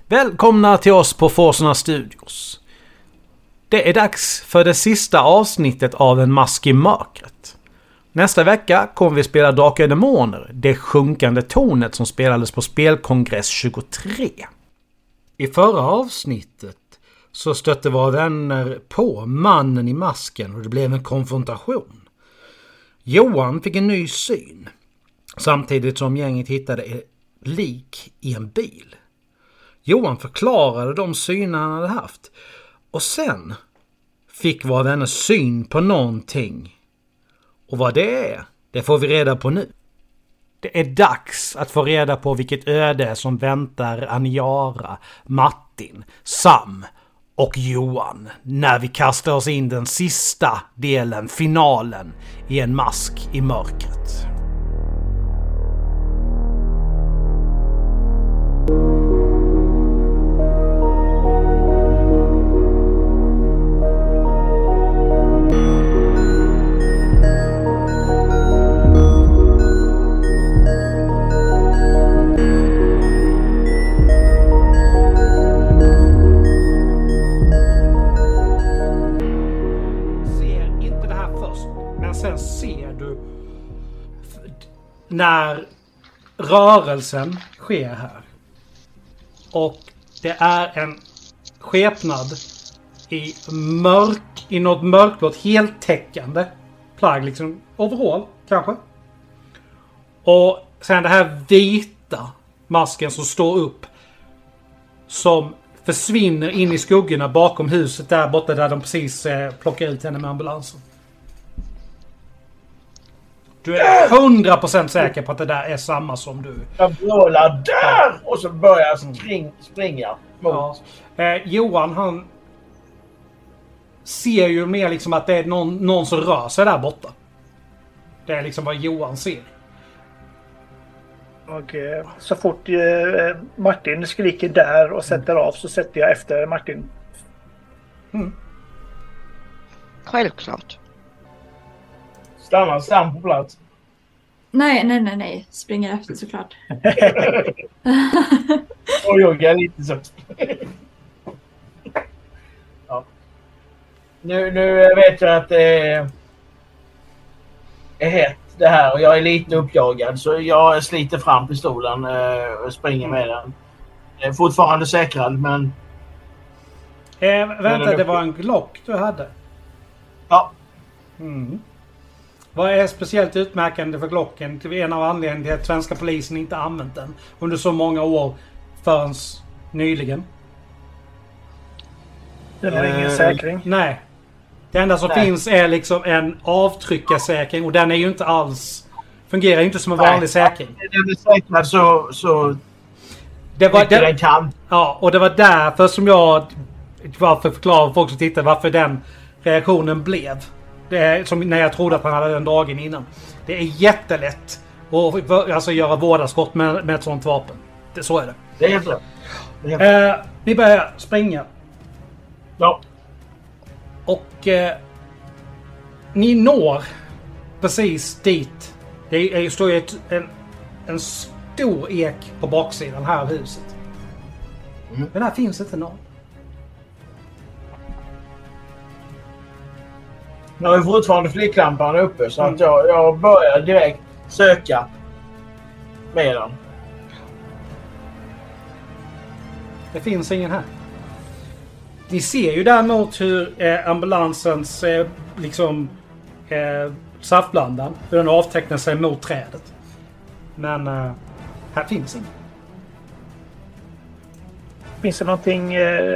Välkomna till oss på Forsarna Studios. Det är dags för det sista avsnittet av En mask i mörkret. Nästa vecka kommer vi spela Drakar och Demoner, det sjunkande tornet som spelades på Spelkongress 23. I förra avsnittet så stötte våra vänner på mannen i masken och det blev en konfrontation. Johan fick en ny syn, samtidigt som gänget hittade ett lik i en bil. Johan förklarade de syner han hade haft. Och sen fick våra vänner syn på någonting. Och vad det är, det får vi reda på nu. Det är dags att få reda på vilket öde som väntar Aniara, Martin, Sam och Johan. När vi kastar oss in den sista delen, finalen, i En mask i mörkret. När rörelsen sker här och det är en skepnad i något mörkblått heltäckande plagg, liksom overall kanske, och sen det här vita masken som står upp, som försvinner in i skuggorna bakom huset där borta där de precis plockar ut henne med ambulansen. Du är 100% säker på att det där är samma som du. Jag vrålar där och så börjar jag springa mot. Ja. Johan, han ser ju mer liksom att det är någon som rör sig där borta. Det är liksom vad Johan ser. Och så fort Martin skriker där och sätter av så sätter jag efter Martin. Självklart. Stanna på plats. Nej. Springer efter såklart. Och joggar lite så. Ja. Nu vet jag att det är hett det här och jag är lite uppjagad, så jag sliter fram pistolen och springer med den. Jag är fortfarande säkrad, men... Vänta, det var en Glock du hade? Ja. Vad är speciellt utmärkande för Glocken? Till en av anledningarna till att svenska polisen inte använt den under så många år förrän nyligen. Det var ingen säkring. Nej. Det enda som finns är liksom en avtryckarsäkring och den är ju inte alls... Fungerar ju inte som en vanlig säkring. Den är säkrad så det var den kan. Ja, och det var därför som jag... Varför förklarar folk som tittar varför den reaktionen blev. Det är som när jag trodde att han hade den dagen innan. Det är jättelätt att göra vårdarskott med ett sånt vapen. Så är det. Det är helt rätt. Vi börjar springa. Ja. Och ni når precis dit. Det står ju en stor ek på baksidan här av huset. Men där finns inte någon. Jag har ju fortfarande flicklampan uppe så att jag börjar direkt söka med den. Det finns ingen här. Ni ser ju däremot hur ambulansens saftblandan, hur den avtecknar sig mot trädet. Men här finns ingen. Finns det någonting...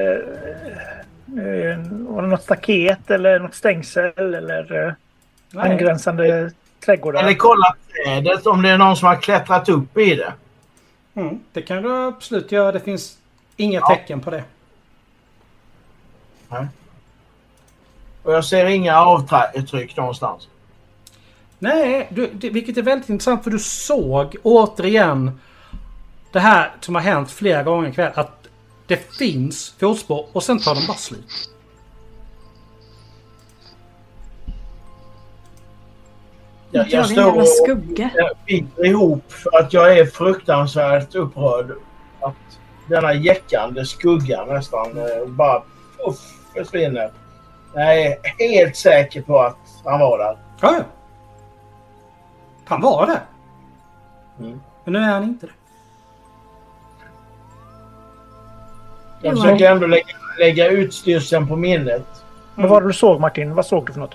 något staket eller något stängsel eller angränsande trädgårdar? Eller kolla trädet om det är någon som har klättrat upp i det. Det kan du absolut göra. Det finns inga tecken på det. Nej. Och jag ser inga avtryck någonstans. Nej, vilket är väldigt intressant, för du såg återigen det här som har hänt flera gånger ikväll, att det finns fotspår och sen tar de bara slut. Jag står och biter ihop för att jag är fruktansvärt upprörd att denna jäckande skugga nästan bara försvinner. Jag är helt säker på att han var där. Ja. Han var det. Mm. Men nu är han inte det. Jag försöker ändå lägga utstyrseln på minnet. Vad var det du såg, Martin? Vad såg du för något?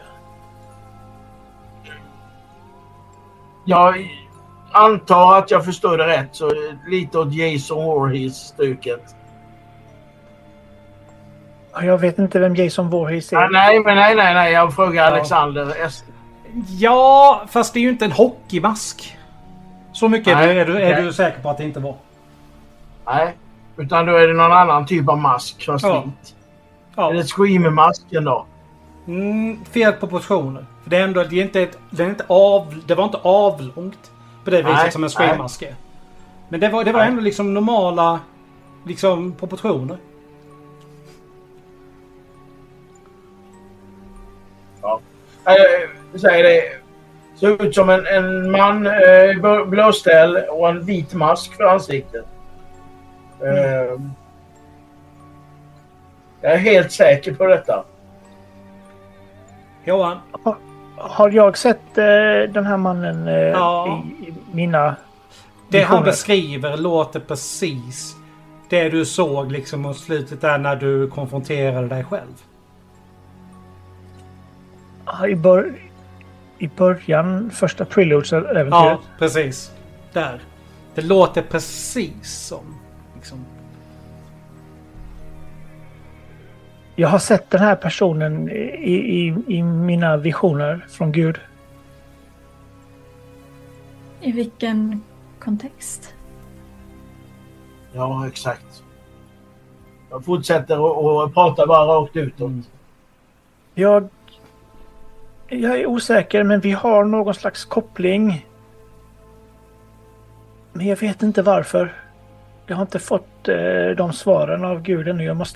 Jag antar att jag förstår det rätt, så lite åt Jason Voorhees-stuket. Jag vet inte vem Jason Voorhees är. Nej. Jag frågar Alexander S. Ja, fast det är ju inte en hockeymask. Så mycket är du säker på att det inte var. Nej, utan då är det någon annan typ av mask som slint. Ja. Är det Screamer-masken då? Fel proportioner. För det är ändå, det var inte avlångt på det viset som en Scream-mask är. Men det var ändå liksom normala liksom proportioner. Ja. Jag säger det. Ser ut som en man blåställ och en vit mask för ansiktet. Jag är helt säker på detta. Johan. Har jag sett den här mannen i mina det visioner? Han beskriver låter precis det du såg liksom mot slutet där när du konfronterade dig själv. I början, första Preludes-äventyret. Ja, precis. Där. Det låter precis som liksom. Jag har sett den här personen i mina visioner från Gud. I vilken kontext? Ja, exakt. Jag fortsätter och pratar bara rakt utåt. Jag är osäker, men vi har någon slags koppling. Men jag vet inte varför. Jag har inte fått de svaren av Gud ännu. Jag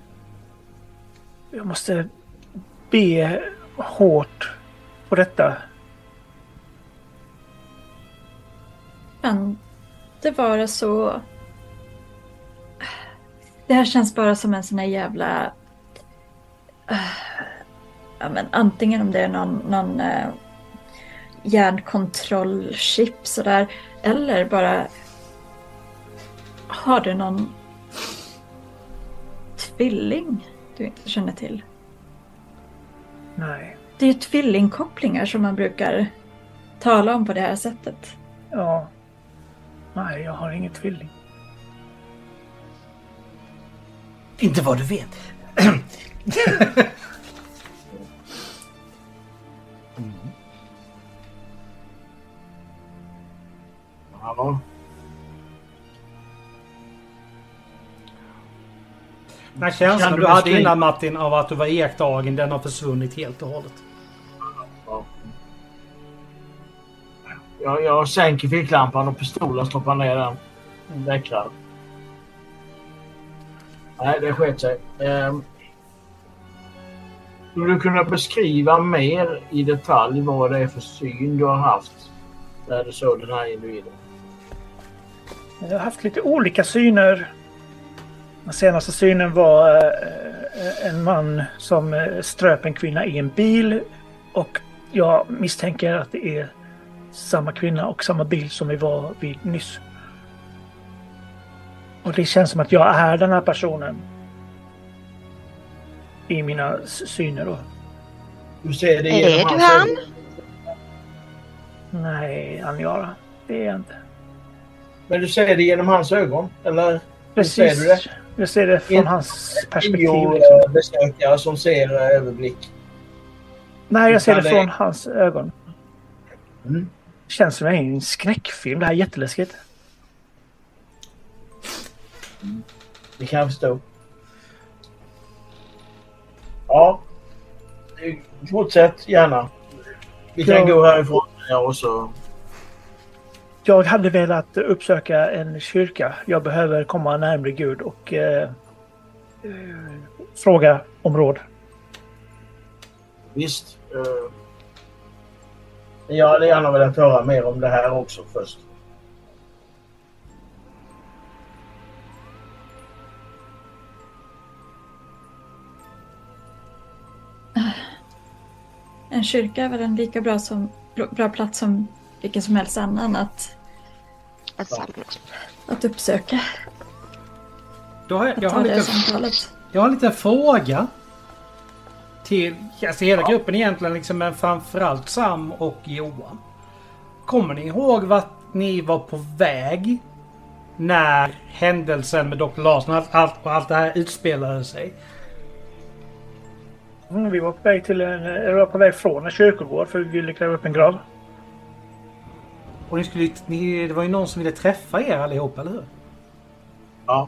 måste be hårt på detta. Kan det vara så? Det här känns bara som en sån här jävla... Ja, men antingen om det är någon hjärnkontrollchip sådär, eller bara har du någon tvilling du inte känner till? Nej. Det är ju tvillingkopplingar som man brukar tala om på det här sättet. Ja. Nej, jag har ingen tvilling. Inte vad du vet. Ja. Den känslan du hade innan, Martin, av att du var iakttagen, den har försvunnit helt och hållet. Ja. Jag sänker ficklampan och pistolen, stoppar ner den. Väckrar. Nej, det sket sig. Skulle du kunna beskriva mer i detalj vad det är för syn du har haft när du såg den här individen? Jag har haft lite olika syner. Den senaste synen var en man som ströp en kvinna i en bil. Och jag misstänker att det är samma kvinna och samma bil som vi var vid nyss. Och det känns som att jag är den här personen. I mina syner då. Du ser det Är genom du hans han? ögon. Nej, Anjara. Det är jag inte. Men du ser det genom hans ögon? Eller Precis. ser du det? Jag ser det från hans perspektiv. Besökare som ser överblick. Nej, jag ser det Utan från hans ögon. Mm. Känns som en skräckfilm. Det här är jätteläskigt. Det kan jag förstå. Ja. Fortsätt gärna. Vi kan gå härifrån och så. Jag hade velat uppsöka en kyrka. Jag behöver komma närmare Gud och fråga om råd. Visst. Jag hade gärna velat höra mer om det här också först. en kyrka är väl en lika bra plats som vilken som helst annan att uppsöka. Jag har Jag har en liten fråga till hela gruppen egentligen, liksom, men framförallt Sam och Johan. Kommer ni ihåg vart ni var på väg när händelsen med Dr. Larsson och allt det här utspelade sig? Vi var på väg från en kyrkogård för vi ville gräva upp en grav. Och det var ju någon som ville träffa er allihop, eller hur? Ja.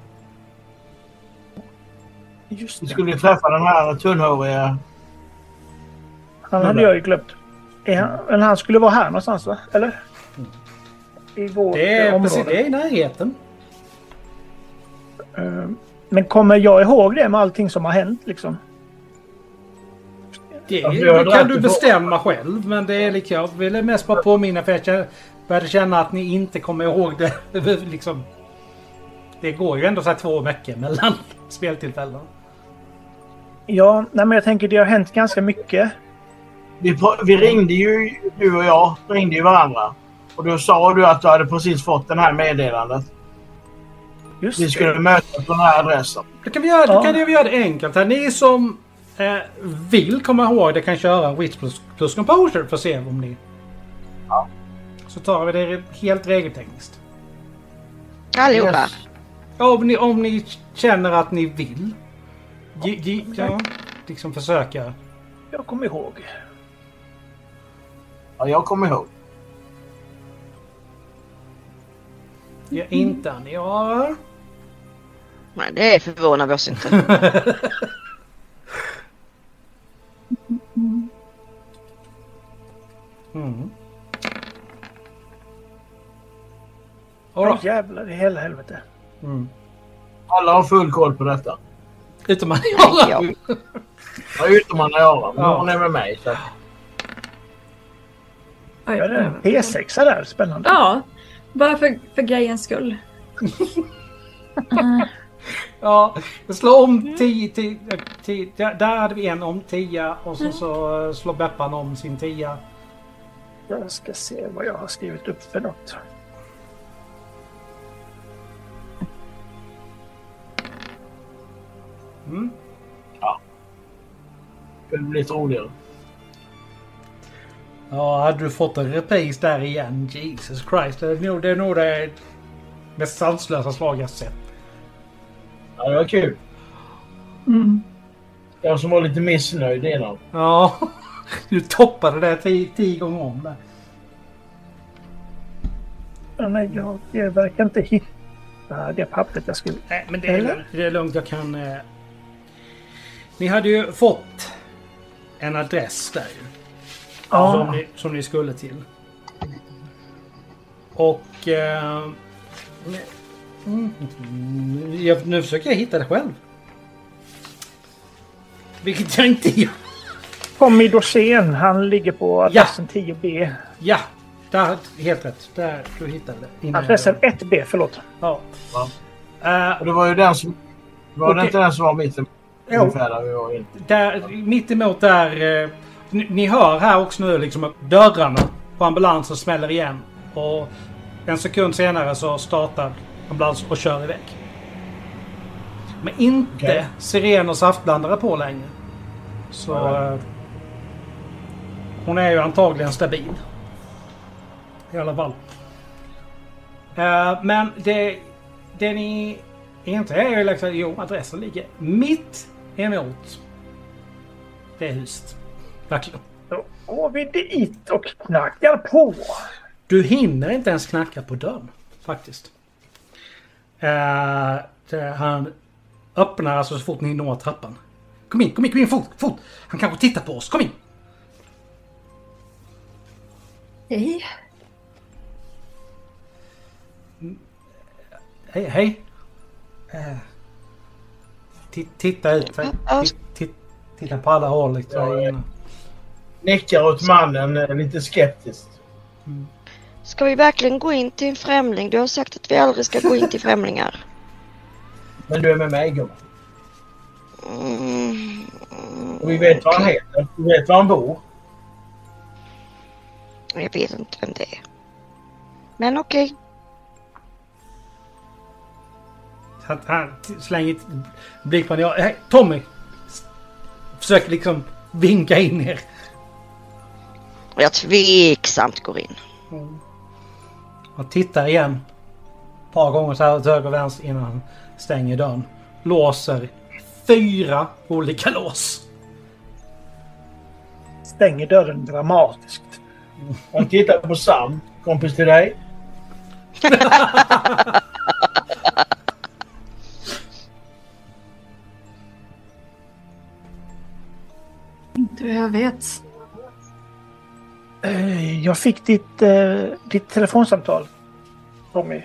Just Vi det. skulle ju träffa den här tunnhåriga... Han hade jag ju glömt. Men han skulle vara här någonstans, va? Eller? I vårt Det är område. precis, det är i närheten. Men kommer jag ihåg det med allting som har hänt liksom? Det jag kan du bestämma själv, men det är liksom, jag ville mest bara påminna för jag började känna att ni inte kommer ihåg det. Liksom, det går ju ändå så här 2 veckor mellan speltillfällen. Ja, nej, men jag tänker det har hänt ganska mycket. Vi ringde ju, du och jag ringde ju varandra. Och då sa du att du hade precis fått den här meddelandet. Just Vi skulle mötas på den här adressen. Då kan vi göra det enkelt här. Ni som vill komma ihåg det kan köra Wits plus Composure för att se om ni... Ja. Så tar vi det helt regeltekniskt. Allihopa. Yes. Om ni känner att ni vill. Ja, liksom försöka. Jag kommer ihåg. Ja, jag kommer ihåg. Ja, inte Anja. Nej, det förvånar vi oss inte. Mm. Åh jävlar i hela helvete. Mm. Alla har full koll på detta. Utom Anja. Ja. Ja, utom man göra. Men Ja. hon är med mig. Så. Oj. Är det en P6 där? Spännande. Ja, bara för grejens skull. Ja, slå om 10. Där hade vi en om 10 och så slår Beppan om sin 10. Jag ska se vad jag har skrivit upp för något. Mm. Det blir lite roligare. Ja, hade du fått en repris där igen? Jesus Christ, det är nog det mest sanslösa slag jag sett. Ja, det var kul. Mm. Jag som var lite missnöjd innan. Ja, du toppade det 10 gånger om där. Ja, nej, jag verkar inte hitta det pappret jag skulle... Nej, men det är lugnt. Jag kan... Ni hade ju fått en adress där ju. Ja. Som ni skulle till. Och... nu försöker jag hitta det själv. Vilket jag inte gör. Tommy Dorsén, han ligger på adressen 10B. Ja, där, helt rätt. Där du hittade det. Adressen 1B, förlåt. Ja. Och det var ju den som... Var det Okej. inte den som var mitten? Jo. Ungefär där vi var in. Där, mitt emot där... Ni hör här också nu liksom att dörrarna på ambulansen smäller igen. Och en sekund senare så startar ambulansen och kör iväg. Men inte siren och saftblandare på längre. Så... hon är ju antagligen stabil. I alla fall. Men det ni inte är ju liksom... Jo, adressen ligger mitt emot det huset. Verkligen. Då går vi dit och knackar på. Du hinner inte ens knacka på dörren, faktiskt. Han öppnar alltså så fort ni når trappan. Kom in, fort! Han kanske tittar på oss, kom in! Hej. Hej. Titta ut. Titta på alla håll. Liksom. Nickar åt mannen lite skeptiskt. Ska vi verkligen gå in till en främling? Du har sagt att vi aldrig ska gå in till främlingar. Men du är med mig, gumman. Mm. Och vi vet vad han heter. Vi vet var han bor. Jag vet inte vem det är. Men okej. Han slänger ett blick på henne. Hey, Tommy! Försöker liksom vinka in er. Jag tveksamt går in. Och tittar igen. Ett par gånger så här åt höger och vänster innan han stänger dörren. Låser 4 olika lås. Stänger dörren dramatiskt. Han tittar på Sam. Kompis till dig. Du, jag vet. Jag fick ditt telefonsamtal, Tommy.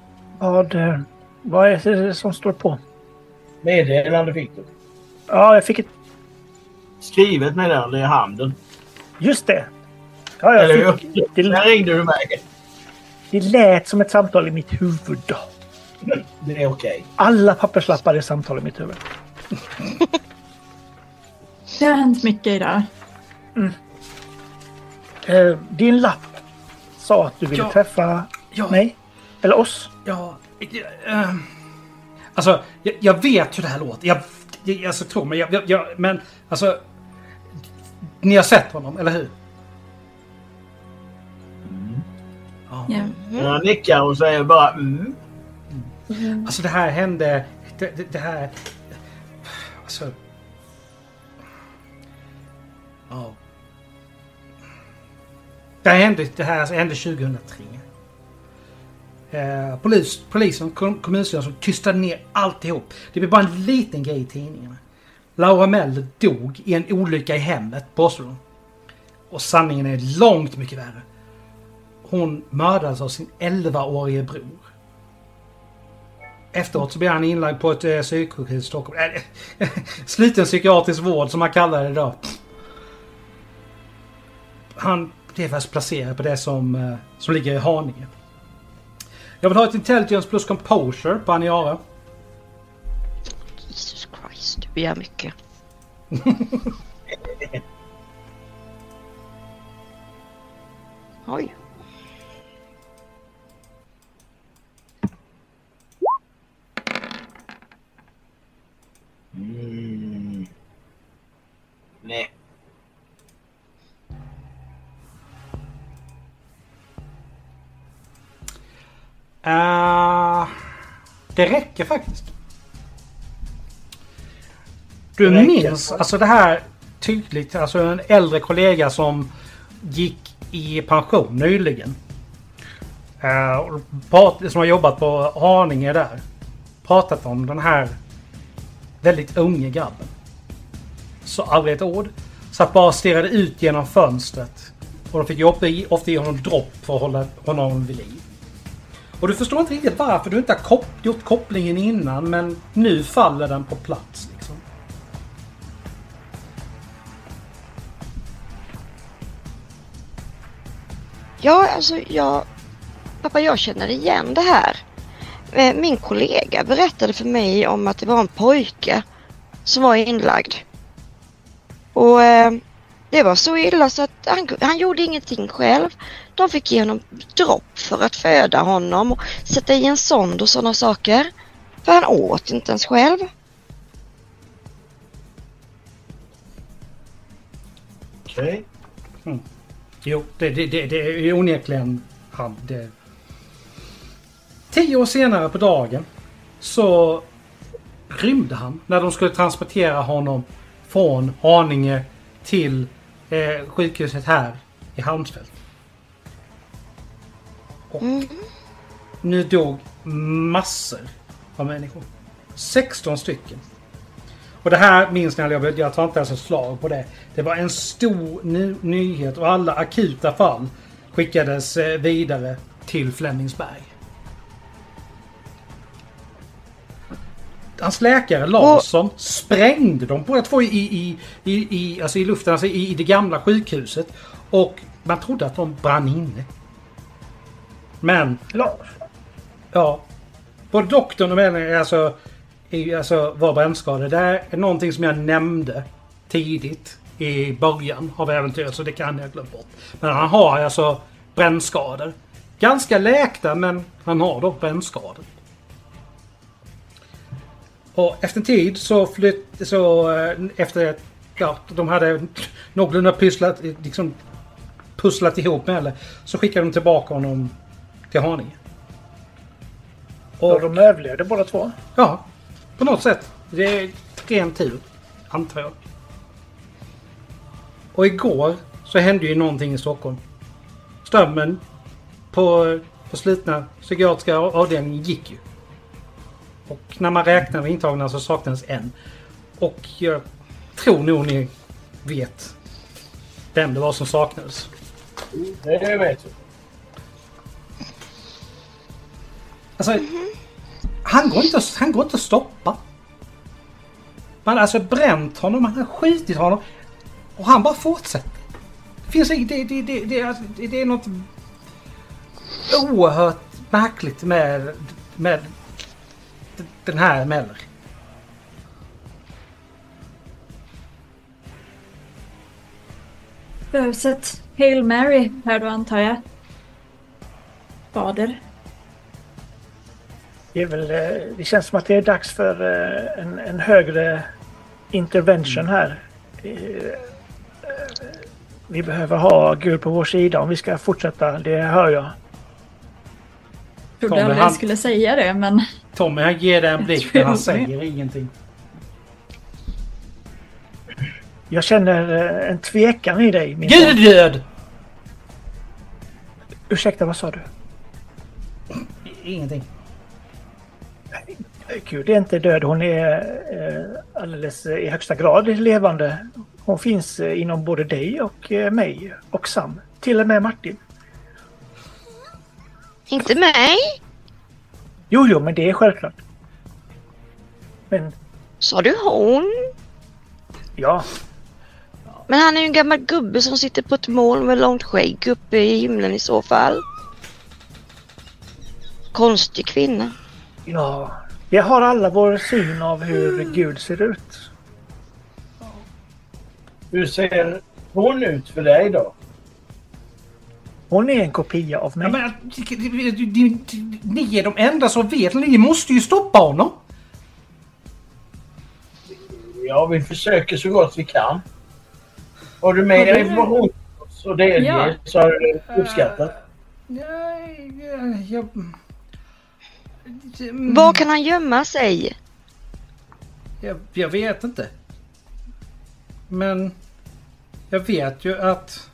Vad är det som står på? Meddelande fick du. Ja, jag fick ett... Skrivet meddelande i handen. Just det. Ja, jag fick... Där ringde du mig. Det lät som ett samtal i mitt huvud. Det är okej. Alla papperslappar är samtal i mitt huvud. Det har hänt mycket idag. Din lapp sa att du ville träffa mig. Eller oss. Ja. Alltså, jag vet hur det här låter. Jag tror mig. Men, alltså... Ni har sett honom, eller hur? Ja. Jag nickar och säger bara Alltså det här hände... Det här... Alltså... Ja. Det här hände 2003. Polisen, kommunstyrelsen tystade ner alltihop. Det blev bara en liten grej i tidningarna. Laura Mell dog i en olycka i hemmet på Oslo. Och sanningen är långt mycket värre. Hon mördades av sin 11-årige bror. Efteråt så blev han inlagd på ett psyksjukhus i Stockholm. Sluten psykiatrisk vård som man kallar det då. Han blev först placerad på det som ligger i Haninge. Jag vill ha ett intelligence plus composure på Aniara. Jesus Christ, du begär mycket. Oj. Nej. Det räcker faktiskt. Du minns alltså det här tydligt. Alltså en äldre kollega som gick i pension nyligen. Som har jobbat på Haninge där. Pratat om den här väldigt unge grabben. Så aldrig ett ord. Så att bara stirrade ut genom fönstret. Och de fick ju ofta ge honom dropp för att hålla honom vid liv. Och du förstår inte riktigt varför du inte har gjort kopplingen innan. Men nu faller den på plats liksom. Ja, alltså pappa, jag känner igen det här. Min kollega berättade för mig om att det var en pojke som var inlagd. Och det var så illa så att han gjorde ingenting själv. De fick ge honom dropp för att föda honom och sätta i en sond och sådana saker. För han åt inte ens själv. Okej. Jo, det är onekligen han. 10 år senare på dagen så rymde han när de skulle transportera honom från Haninge till sjukhuset här i Halmsfält. Och nu dog massor av människor. 16 stycken. Och det här minns ni, jag tar inte ens ett slag på det. Det var en stor nyhet och alla akuta fall skickades vidare till Flemingsberg. Hans läkare Larsson sprängde dem båda två i luften, alltså i det gamla sjukhuset. Och man trodde att de brann inne. Men ja, både doktorn och männen var brännskadade. Det är någonting som jag nämnde tidigt i början av äventyret, så det kan jag glömma bort. Men han har alltså brännskador. Ganska läkta, men han har dock brännskador. Och efter en tid efter de hade någorlunda pusslat ihop med det, så skickade de tillbaka honom till Haninge. Och de överlevde båda två? Ja, på något sätt. Det är ren tur, antar jag. Och igår så hände ju någonting i Stockholm. Strömmen på slutna psykiatriska avdelningen gick ju. Och när man räknar med intagna så saknades en. Och jag tror nog ni vet vem det var som saknades. Det vet du. Alltså, han går inte att stoppa. Man har alltså bränt honom, man har skjutit honom. Och han bara fortsätter. Det finns det är något oerhört märkligt med den här Meller. Behövs ett Hail Mary här då, antar jag. Fader. Det känns som att det är dags för en högre intervention här. Vi behöver ha Gud på vår sida om vi ska fortsätta, det hör jag. Jag trodde aldrig jag skulle säga det, men... Tommy, han ger dig en blick men han säger ingenting. Jag känner en tvekan i dig. Gud är död! Ursäkta, vad sa du? Ingenting. Gud är inte död. Hon är alldeles i högsta grad levande. Hon finns inom både dig och mig och Sam. Till och med Martin. Inte mig? Jo, men det är självklart. Men... Sa du hon? Ja. Men han är ju en gammal gubbe som sitter på ett moln med långt skägg uppe i himlen i så fall. Konstig kvinna. Ja, vi har alla vår syn av hur Gud ser ut. Hur ser hon ut för dig då? Hon är en kopia av mig. Ja, men, ni är de enda som vet. Ni måste ju stoppa honom. Ja, vi försöker så gott vi kan. Har du med dig information så delge så har du uppskattat. Var kan han gömma sig? Jag vet inte. Men jag vet ju att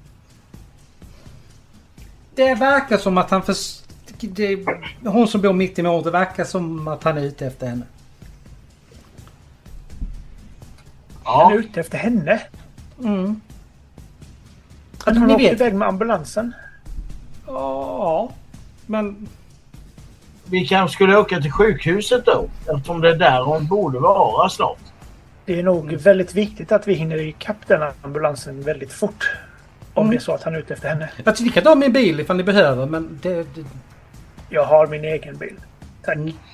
det verkar som att han hon som bor mitt emot, det verkar som att han är ute efter henne. Ja. Han är ute efter henne? Mm. Att hon åkte iväg med ambulansen? Ja, men... Vi kanske skulle åka till sjukhuset då, eftersom det är där hon borde vara snart. Det är nog väldigt viktigt att vi hinner ikapp den ambulansen väldigt fort. Om det är så att han är ute efter henne. Alltså, ni kan ta min bil ifall ni behöver, men det... Jag har min egen bil. Tack.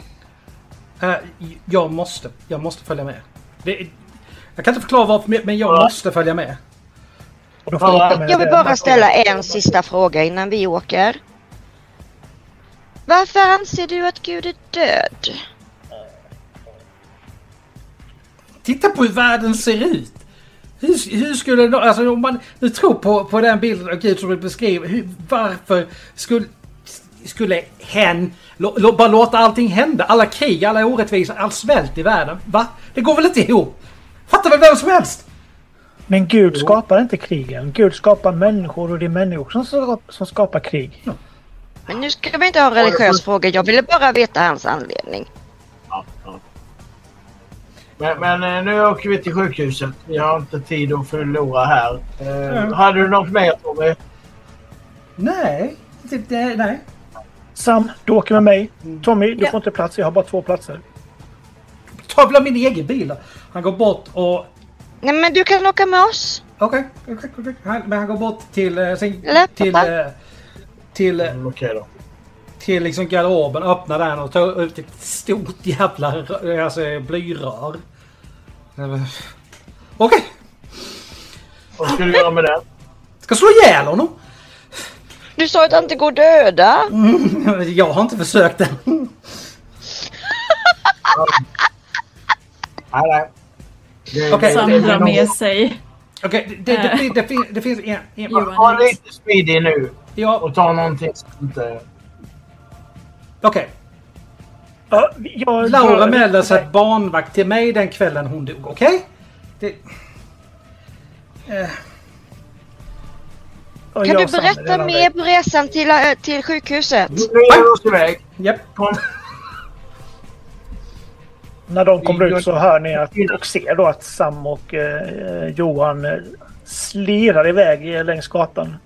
Jag måste följa med. Jag kan inte förklara varför, men jag måste följa med. Jag vill bara ställa en sista fråga innan vi åker. Varför anser du att Gud är död? Titta på hur världen ser ut. Hur skulle alltså om man nu tror på den bilden av Gud som du beskriver, varför skulle hen bara låta allting hända? Alla krig, alla orättvisor, all svält i världen. Va? Det går väl inte ihop? Fattar väl vem som helst? Men Gud skapar inte krigen. Gud skapar människor och det är människor som skapar krig. Ja. Men nu ska vi inte ha en religiös fråga. Jag ville bara veta hans anledning. Men nu åker vi till sjukhuset. Vi har inte tid att förlora här. Hade du något mer, Tommy? Nej. Nej. Sam, du åker med mig. Tommy, du får inte plats. Jag har bara 2 platser. Ta väl min egen bil då. Han går bort och... Nej, men du kan åka med oss. Okej. Men han går bort till liksom garderoben, öppnar den och tar ut ett stort jävla blyrör. Okej. Vad ska du göra med den? Ska slå ihjäl honom? Du sa att han inte går att döda. Jag har inte försökt det. Nej. Okej. Samla med sig. Okej, det finns en... Johan. Var lite speedy nu. Ja, Och ta någonting som inte... okej. Ja, Laura meldade sig ett barnvakt till mig den kvällen hon dog, okej? Och Kan jag du samlade berätta hela mer på resan till sjukhuset? Nu är oss iväg. Japp. När de kommer ut så hör ni och ser då att Sam och Johan slirar iväg längs gatan.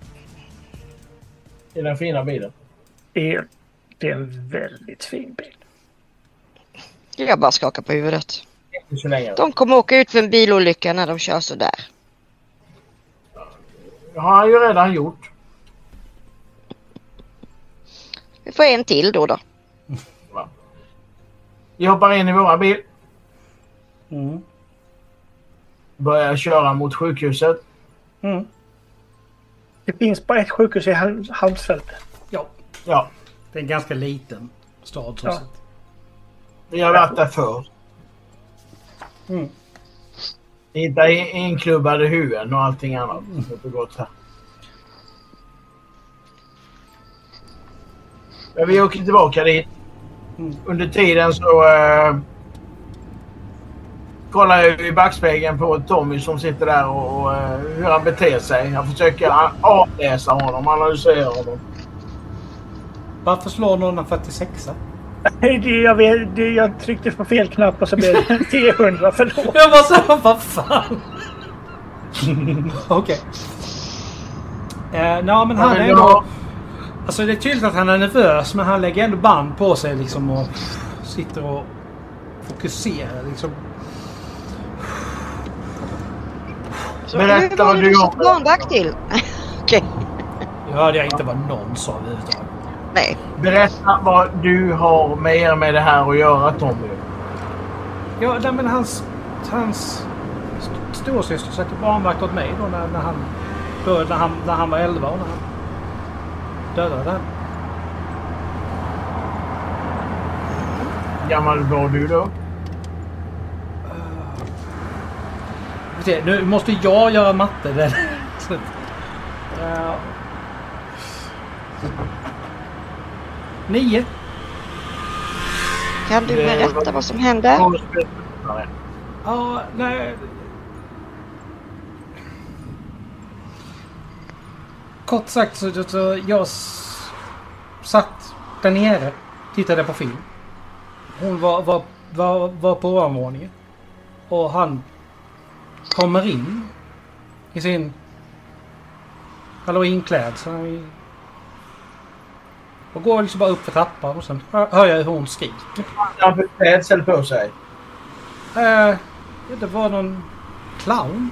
I den fina bilen. Det är en väldigt fin bil. Jag bara skakar på huvudet. Inte så länge. De kommer åka ut för en bilolycka när de kör så där. Det har han ju redan gjort. Vi får en till då. Vi hoppar in i våra bil. Mm. Börjar köra mot sjukhuset. Mm. Det finns bara ett sjukhus i Halmsfältet. Ja, Ja, det är en ganska liten stad trots Ja. allt. vi har varit där förr. Mm. Inte inklubbade huvuden och allting annat. Det gott här. Men vi åker tillbaka dit. Under tiden så kollar jag i backspegeln på Tommy som sitter där och hur han beter sig. Jag försöker avläsa honom, analysera honom. Varför slår någon en 46? Jag tryckte på fel knapp och så blev det 300, förlåt. Jag bara såhär, vad fan? Okej. Nej men han är ändå... Alltså det är tydligt att han är nervös men han lägger ändå band på sig liksom och sitter och fokuserar liksom. Så Berätta vad du har barnvakt till. Okej. Jag hörde jag inte vad någon sa överhuvudtaget. Nej. Berätta vad du har med det här att göra, Tommy. Ja, nej, men hans storsyster satte barnvakt åt mig då när han var 11 och när han dödade henne. Gammal var du då? Nu måste jag göra matte där. Uh, 9. Kan du berätta vad som hände? Ja, nej. Kort sagt så jag satt där nere, tittade på film. Hon var på ovanvåningen. Och han kommer in i sin halloweenklädsel. Och går liksom bara upp för trappan och sen hör jag hur hon skriker. Han har klädsel på sig. Det var någon clown.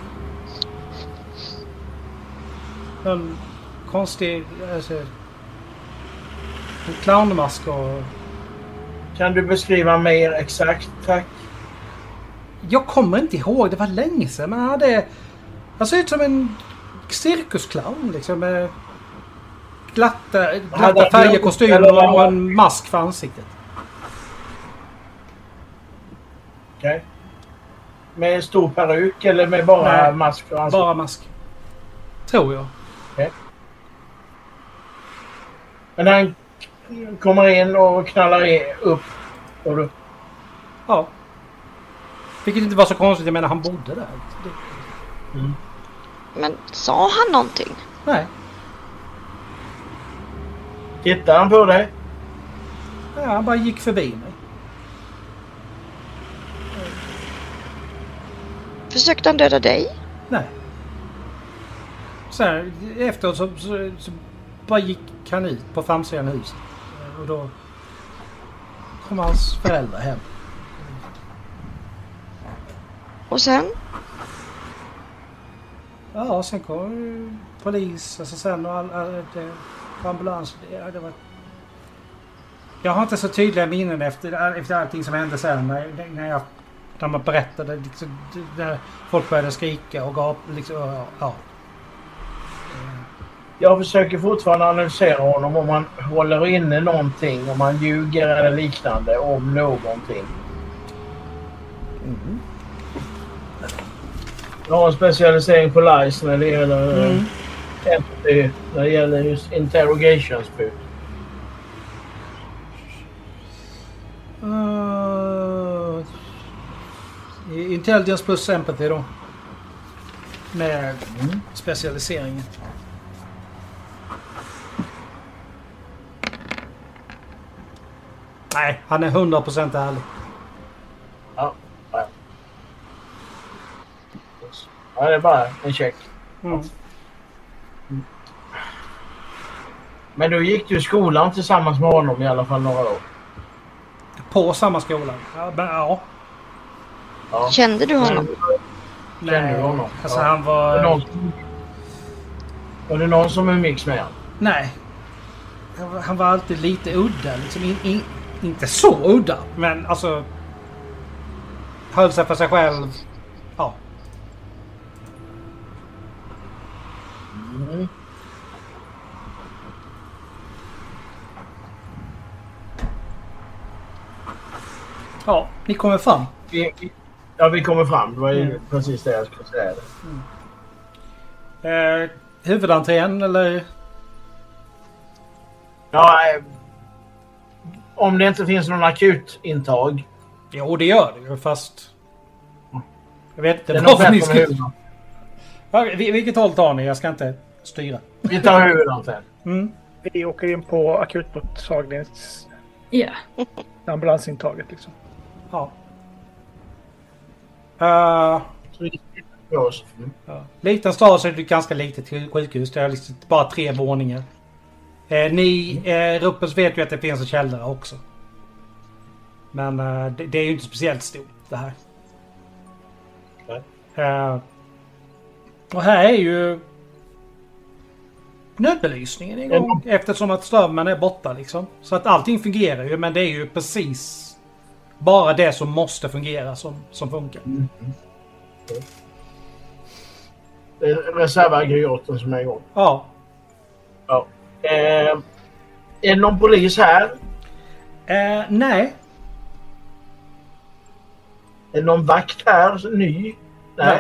En konstig... Alltså, en clownmask och... Kan du beskriva mer exakt, tack? Jag kommer inte ihåg, det var länge sedan. Men han såg ut som en cirkusclown liksom. Med glatta färger, kostymer och en mask för ansiktet. Okej. Med en stor peruk eller med bara Nej, mask för ansiktet? Bara mask. Tror jag. Okay. Men han kommer in och knallar upp. Och då... Ja. Vilket inte var så konstigt, jag menar han bodde där. Mm. Men sa han någonting? Nej. Tittar han på dig? Ja, han bara gick förbi mig. Försökte han döda dig? Nej. Sen efteråt så bara gick han ut på framsidan huset. Och då kom hans föräldrar hem. Och sen? Ja, sen kom polis och sen och ambulans. Det var... Jag har inte så tydliga minnen efter allting som hände sen när jag Där man berättade liksom, där folk började skrika och gap liksom, ja. Jag försöker fortfarande analysera honom om man håller inne någonting, om man ljuger eller liknande om någonting. Jag har en specialisering på lies när det gäller empathy, när det gäller just interrogations. Intelligence plus empathy då. Med specialiseringen. Nej, han är 100% ärlig. Ja, det är bara en check. Men då gick du i skolan tillsammans med honom i alla fall några år. På samma skola? Ja. Kände du honom? Kände du honom? Alltså han var... Var det någon som umgicks med honom? Nej. Han var alltid lite udda. Liksom inte så udda, men alltså... Höll sig för sig själv. Ja. Ja, ni kommer fram. Vi kommer fram. Det var ju precis det jag skulle säga. Huvudentrén eller? Ja, om det inte finns någon akut intag. Jo, det gör det ju, fast... Jag vet inte varför ni ska... Ja, vilket håll tar ni? Jag ska inte styra. Vi tar huvudentrén. Vi åker in på akutmottagnings... Ja. Ambulansintaget liksom. Ja. Liten stad så är det ganska litet sjukhus. Det är liksom bara 3 våningar. Ni Ruppens vet ju att det finns en källare också. Men det är ju inte speciellt stort det här. Och här är ju nödbelysningen igång eftersom att strömmen är borta liksom. Så att allting fungerar ju, men det är ju precis bara det som måste fungera som funkar. Det är reservaggregaten som är igång. Ja. Är det någon polis här? Nej. Är det någon vakt här? Ny? Nej.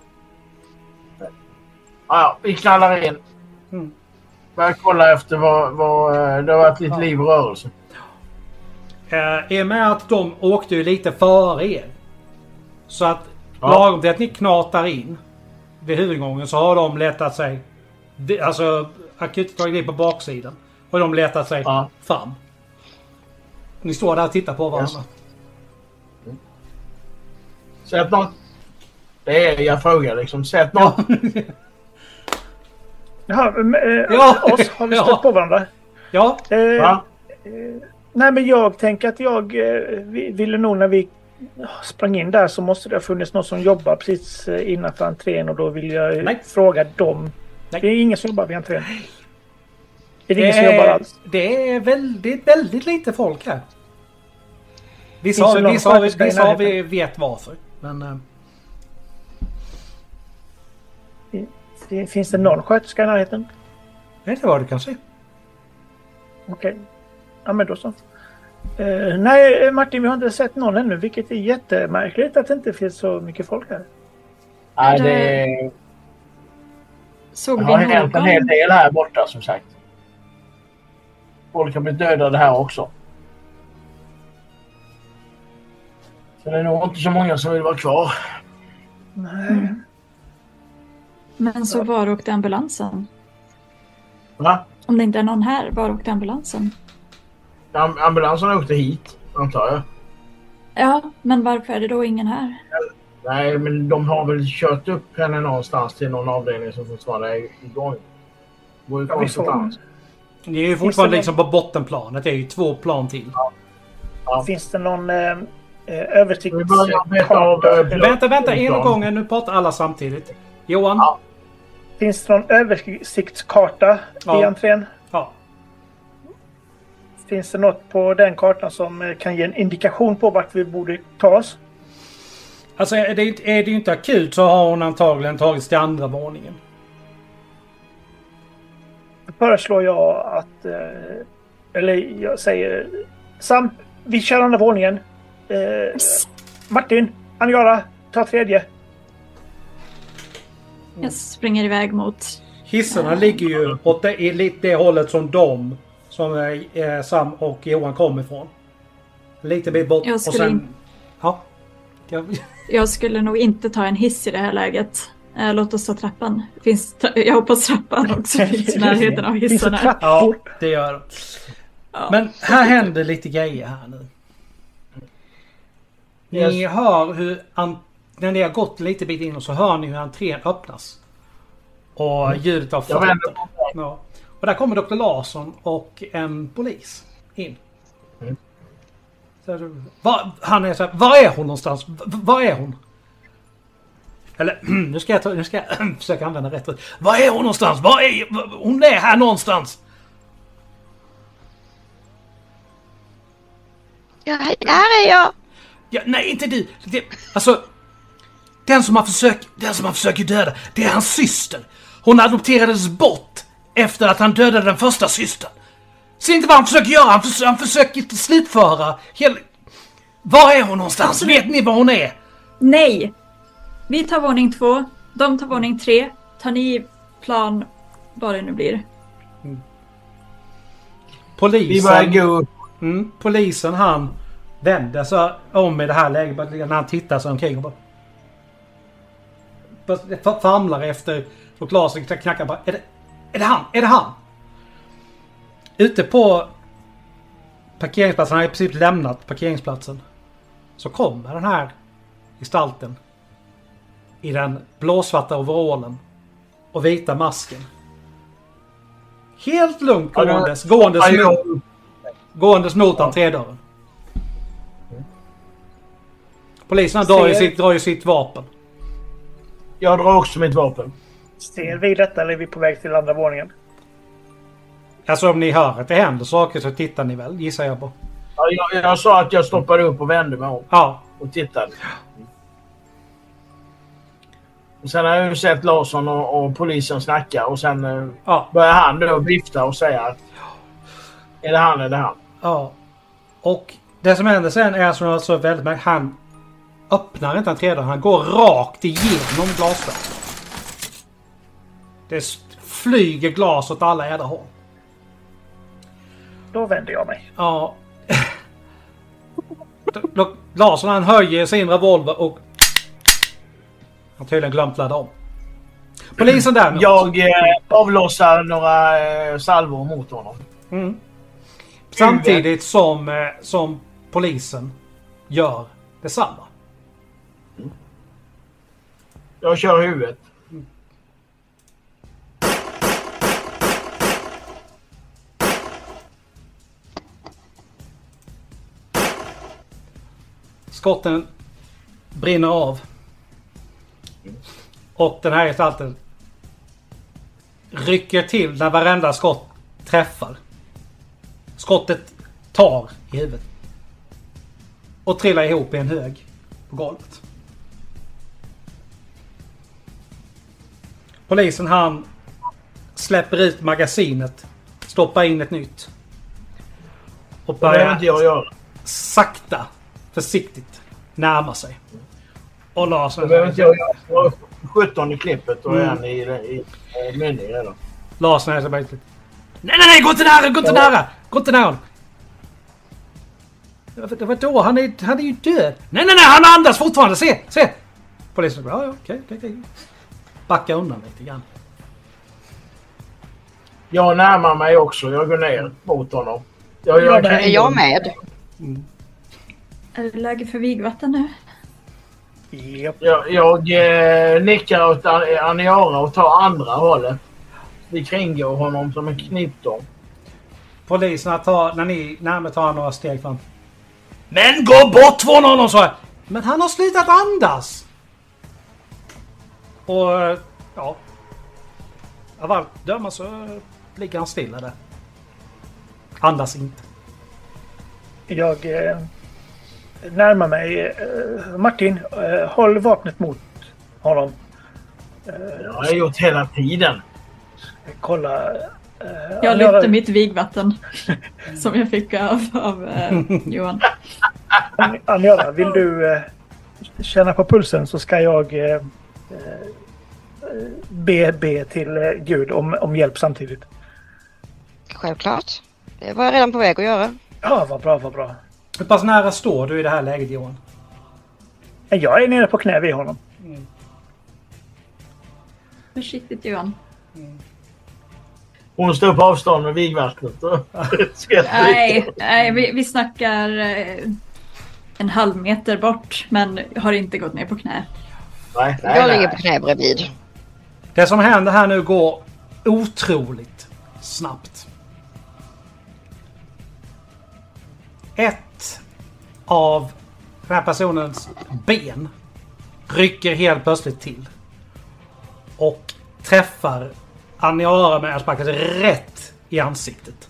Ja, vi knallar in. Börjar kolla efter vad det har varit lite liv och rörelse. I och med att de åkte ju lite före er. Så att lagom till att ni knatar in vid huvudgången så har de letat sig, alltså akuttagning på baksidan. Och de letat sig fram. Ni står där och tittar på varandra. Sätt något. Det är jag frågar liksom. Sätt något. Oss har vi stött på varandra. Ja. Nej, men jag tänker att jag ville nog när vi sprang in där så måste det ha funnits någon som jobbar precis innanför entrén och då vill jag fråga dem. Nej. Det är ingen som jobbar vid entrén. Det är ingen som jobbar alls. Det är väldigt lite folk här. Vissa vi vet varför. Men... Finns det någon sköterska i närheten? Det är inte vad du kan se. Okej. Ja, men då så. Nej, Martin, vi har inte sett någon ännu, vilket är jättemärkligt att det inte finns så mycket folk här. Nej, det såg vi har hänt en någon? hel del här borta, som sagt. Folk har blivit dödade här också. Så det är nog inte så många som vill vara kvar. Nej. Men så var åkte ambulansen? Va? Om det inte är någon här, var åkte ambulansen? Ambulansen åkte hit, antar jag. Ja, men varför är det då ingen här? Nej, men de har väl kört upp henne någonstans till någon avdelning som fortfarande är igång. Det var ju konstigt annars. Det är ju fortfarande liksom på bottenplanet. Det är ju 2 plan till. Ja. Finns det någon översiktskarta? Vänta, en gång. Nu pratar alla samtidigt. Johan? Ja. Finns det någon översiktskarta i entrén? Ja. Finns det något på den kartan som kan ge en indikation på vart vi borde ta oss? Alltså är det inte akut så har hon antagligen tagits till andra våningen. Då föreslår jag att... eller jag säger... Sam, vi kör andra våningen. Martin, Angara, ta tredje. Jag springer iväg mot... Hissarna ligger ju åt det hållet som som Sam och Johan kommer ifrån. Lite bit bort. Jag skulle Jag skulle nog inte ta en hiss i det här läget. Låt oss ta trappan. Jag hoppas trappan också finns i närheten av hissarna. Ja, det gör det. Ja. Men här händer lite grejer här nu. Ni hör hur... när ni har gått lite bit in och så hör ni hur entrén öppnas. Och ljudet av fötter. Ja. Och där kommer Dr. Larsson och en polis in. Han är så här, var är hon någonstans? Var är hon? Eller, nu ska jag försöka använda rätt. Var är hon någonstans? Hon är här någonstans. Ja, här är jag. Ja, nej, inte du. Alltså, den som han försöker döda, det är hans syster. Hon adopterades bort efter att han dödade den första systern. Se inte vad han försöker göra. Han försöker slutföra hela... Var är hon någonstans? Absolut. Vet ni var hon är? Nej. Vi tar våning 2. De tar våning 3. Tar ni plan vad det nu blir? Polisen han vänder sig om i det här läget när han tittar sig omkring och bara famlar efter och Klasen knackar bara. Är det han? Är det han? Ute på parkeringsplatsen, han har i princip lämnat parkeringsplatsen, så kommer den här gestalten i den blåsvarta overallen och vita masken. Helt lugnt gåendes mot entrédörren. Polisen drar ju sitt vapen. Jag drar också mitt vapen. Ser vi detta eller är vi på väg till andra våningen? Alltså om ni hör att det händer saker så tittar ni väl, gissar jag på. Ja, jag sa att jag stoppade upp och vände mig om. Ja. Och tittade. Och sen har jag ju sett Larsson och polisen snacka. Och sen börjar han då vifta och säga att är det han? Ja. Och det som händer sen är alltså väldigt märkligt. Han öppnar inte entrédörren. Han går rakt igenom glasdörren. Det flyger glas åt alla jävla håll. Då vänder jag mig. Ja. Larsson han höjer sin revolver och han har tydligen glömt ladda om. Polisen där. Jag avlossar några salvor mot honom. Samtidigt som polisen gör detsamma. Jag kör huvudet. Skotten brinner av. Och den här gestalten rycker till när varenda skott träffar. Skottet tar i huvudet. Och trillar ihop i en hög på golvet. Polisen han släpper ut magasinet. Stoppar in ett nytt. Och börjar sakta, försiktigt närma sig. Och Larsson... Det behöver inte jag göra. 17 i klippet och en i mynning redan. Larsson är så bara lite... Nej, gå inte nära! Vadå? Han är ju död. Nej, han andas fortfarande. Se! Polisen bara, okej. Backa undan lite grann. Jag närmar mig också. Jag går ner mot honom. Är jag med? Är det läge för vigvatten nu? Yep. Jag nickar åt Aniara och tar andra hållet. Vi kringgår honom som en kniptång. Poliserna när ni närmare tar några steg fram. Men gå bort från honom, så. Men han har slutat andas. Och ja. Av allt döma så ligger han stilla där. Andas inte. Jag närmar mig. Martin, håll vapnet mot honom. Det har jag gjort hela tiden. Kolla. Jag lyfter mitt vigvatten som jag fick av Johan. Angela, vill du känna på pulsen så ska jag be till Gud om hjälp samtidigt. Självklart. Det var jag redan på väg att göra. Ja, vad bra, vad bra. Hur pass nära står du i det här läget, Johan? Jag är nere på knä vid honom. Försiktigt, Johan. Hon står på avstånd med vigvattnet. Nej, vi snackar en halv meter bort, men har inte gått ner på knä. Jag ligger på knä bredvid. Det som händer här nu går otroligt snabbt. Ett av den här personens ben rycker helt plötsligt till och träffar Aniara med sparkat rätt i ansiktet.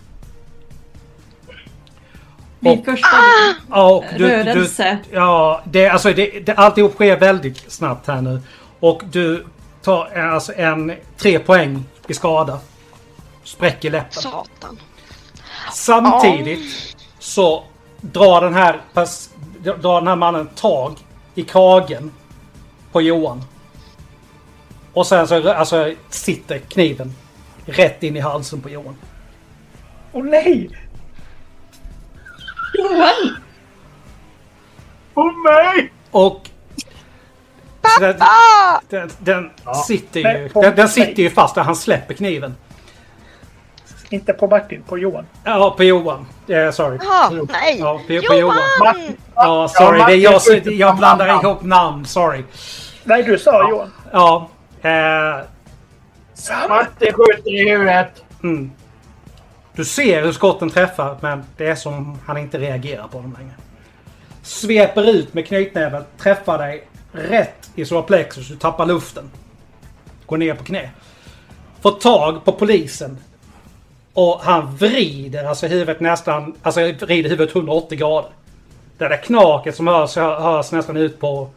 Vid första rörelse. Alltihop sker väldigt snabbt här nu. Och du tar alltså 3 poäng i skada. Spräcker läppen. Satan. Samtidigt så drar den här mannen tag i kragen på Johan. Och sen så sitter kniven rätt in i halsen på Johan. Åh nej! Johan! Åh nej! Och den sitter ju fast där han släpper kniven. Inte på Martin, på Johan. Ja, på Johan. Sorry. Nej! Ja, på Johan! Johan. Ja, sorry. Det är jag blandar ihop namn. Sorry. Nej, du sa Johan. Ja. Martin skjuter i huvudet. Du ser hur skotten träffar, men det är som han inte reagerar på dem längre. Sveper ut med knytnäven, träffar dig rätt i solarplexus. Du tappar luften. Går ner på knä. Får tag på polisen. Och han vrider huvudet 180 grader. Det där knaket som hörs nästan ut på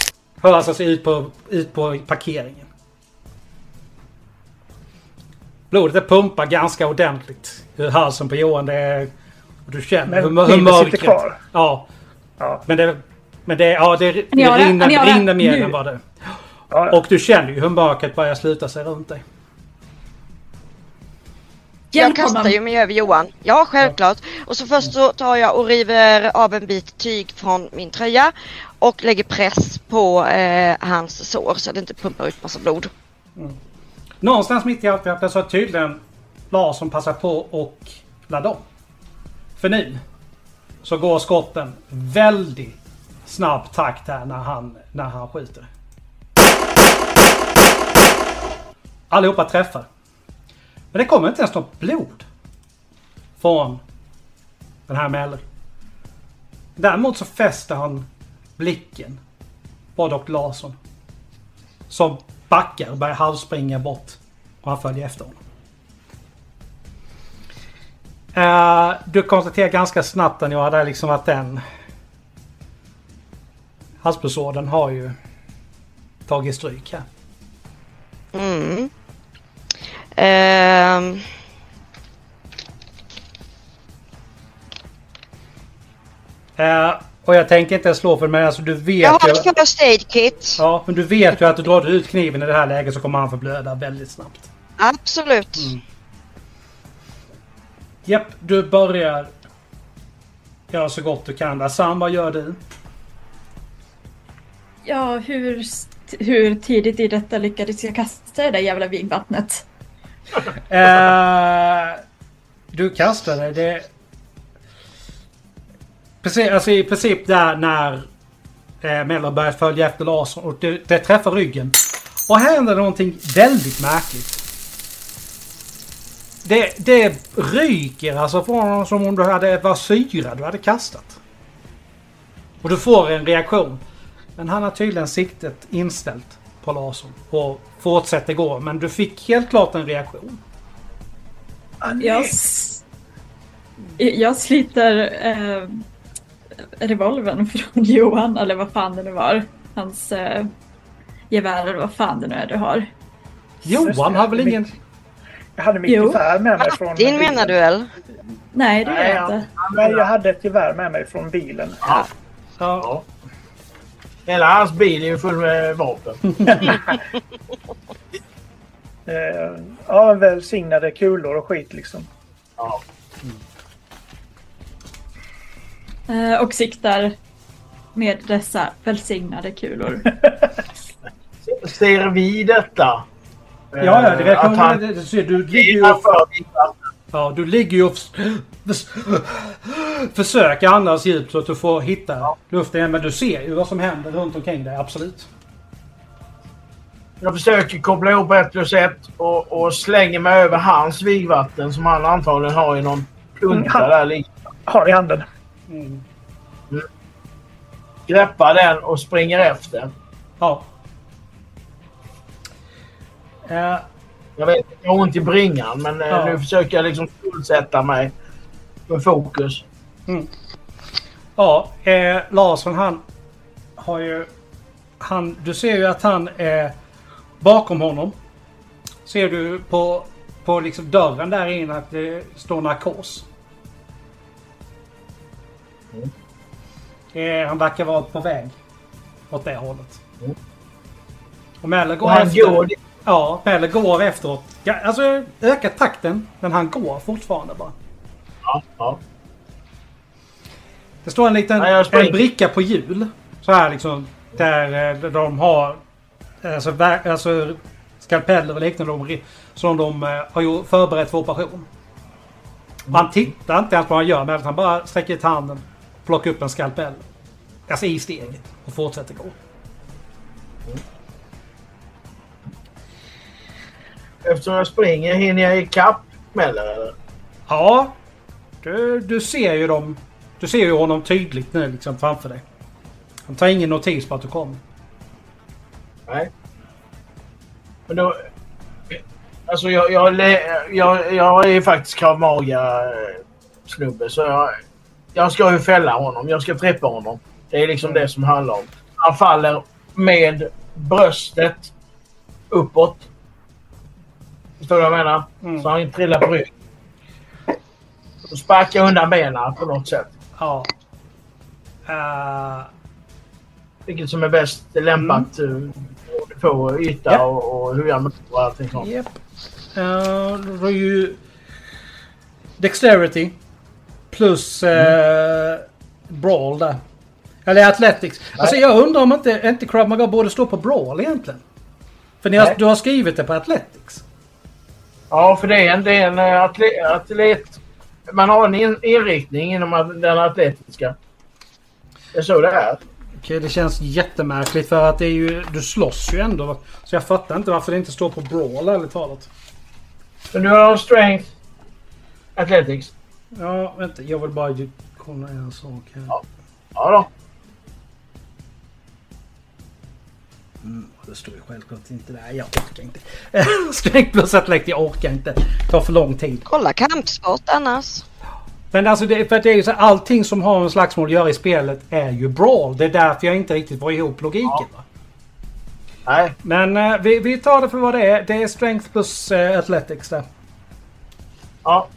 parkeringen. Blodet pumpar ganska ordentligt ur halsen på Johan. Du känner hur mörkret sitter kvar. Ja. Men det rinner mer än vad det. Och du känner ju hur mörkret börjar sluta sig runt dig. Jag kastar ju mig över Johan. Ja, självklart. Och så först så tar jag och river av en bit tyg från min tröja och lägger press på hans sår så att det inte pumpar ut massa blod. Någonstans mitt i allt detta så tydligen Larsson passar på och ladda om. För nu så går skotten väldigt snabb takt här när han skjuter. Allihopa träffar. Men det kommer inte ens något blod från den här Mellor. Däremot så fäster han blicken på Dr. Larsson. Som backar och börjar halvspringa bort. Och han följer efter honom. Du konstaterar ganska snabbt att jag hade liksom varit den. Halspulsådern har ju tagit stryk här. Och jag tänker inte slå för mig, alltså du vet. Jag har ett first aid kit. Ja, men du vet ju att du drar ut kniven i det här läget så kommer han förblöda väldigt snabbt. Absolut. Japp, du börjar göra så gott du kan där. Sam, vad gör du? Ja, hur tidigt i detta lyckades jag kasta det där jävla vigvattnet? Du kastade det. Precis, alltså i princip där när Mellor börjar följa efter Larsson och det träffar ryggen. Och här händer någonting väldigt märkligt. Det ryker alltså från honom som om var syra du hade kastat. Och du får en reaktion. Men han har tydligen siktet inställt på Larsson och fortsätter gå. Men du fick helt klart en reaktion. Jag sliter revolvern från Johan, eller vad fan det nu var. Hans gevär eller vad fan det nu är du har. Johan har väl ingen... Jag hade mitt gevär med mig från... Din menar du väl? Nej, det gör jag inte. Nej, jag hade ett gevär med mig från bilen. Ja. Hela hans bil är ju full med vapen. Ja, välsignade kulor och skit liksom. Ja. Och siktar med dessa välsignade kulor. Ser vi detta? Ja, det verkar han... du ligger ju... Ja, du ligger ju och försöker andas djupt så att du får hitta luften igen. Men du ser ju vad som händer runt omkring dig, absolut. Jag försöker koppla ihop 1 + 1 och slänger mig över hans vigvatten som han antagligen har i någon plunta där. Har i handen. Greppar den och springer efter. Ja. Jag vet att jag har ont i bringan, men nu försöker jag liksom skuldsätta mig med fokus. Ja, Larsson han har ju... du ser ju att han är bakom honom. Ser du på liksom dörren där inne att det står narkos. Han verkar vara på väg åt det hållet. Och Melle går efter. Ja, Melle går efteråt. Ja, alltså ökar takten, men han går fortfarande bara. Ja. Det står en liten en bricka på hjul. Så här liksom. Där de har alltså skalpeller och liknande som de har förberett för operation. Han tittar inte ens på vad han gör, men han bara sträcker ut handen, plockar upp en skalpell. Alltså i steget och fortsätter gå. Eftersom jag springer hinner jag ikapp eller? Ja. Du ser ju dem. Du ser ju honom tydligt nu liksom framför dig. Han tar ingen notis på att du kommer. Nej. Men då... Alltså jag är ju faktiskt Krav Maga snubbe, så jag ska ju fälla honom. Jag ska trippa honom. Det är liksom det som handlar om. Han faller med bröstet uppåt. Förstår du vad jag menar? Så han trillar på rygg. Och sparkar undan benen på något sätt. Ja. Vilket som är bäst lämpat på yta och hur jag mår och allting sånt. Yep. Då är ju Dexterity plus Brawl där. Eller Athletics. Alltså jag undrar om inte Krav Maga borde stå på Brawl egentligen. För du har skrivit det på Athletics. Ja, för det är en atlet. Man har en inriktning inom den atletiska. Det är så det är. Okej, det känns jättemärkligt för att det är ju, du slåss ju ändå. Så jag fattar inte varför det inte står på Brawl ärligt talat. Men du har Strength Athletics. Ja, vänta. Jag vill bara kolla en sak här. Ja då. Det står ju självklart inte där. Jag orkar inte. Strength plus Athletics, jag orkar inte. Det tar för lång tid. Kolla kampsport annars. Men alltså det är ju så allting som har en slagsmål att göra i spelet är ju Brawl. Det är därför jag inte riktigt får ihop logiken. Va? Nej. Men vi tar det för vad det är. Det är Strength plus Athletics där. Ja.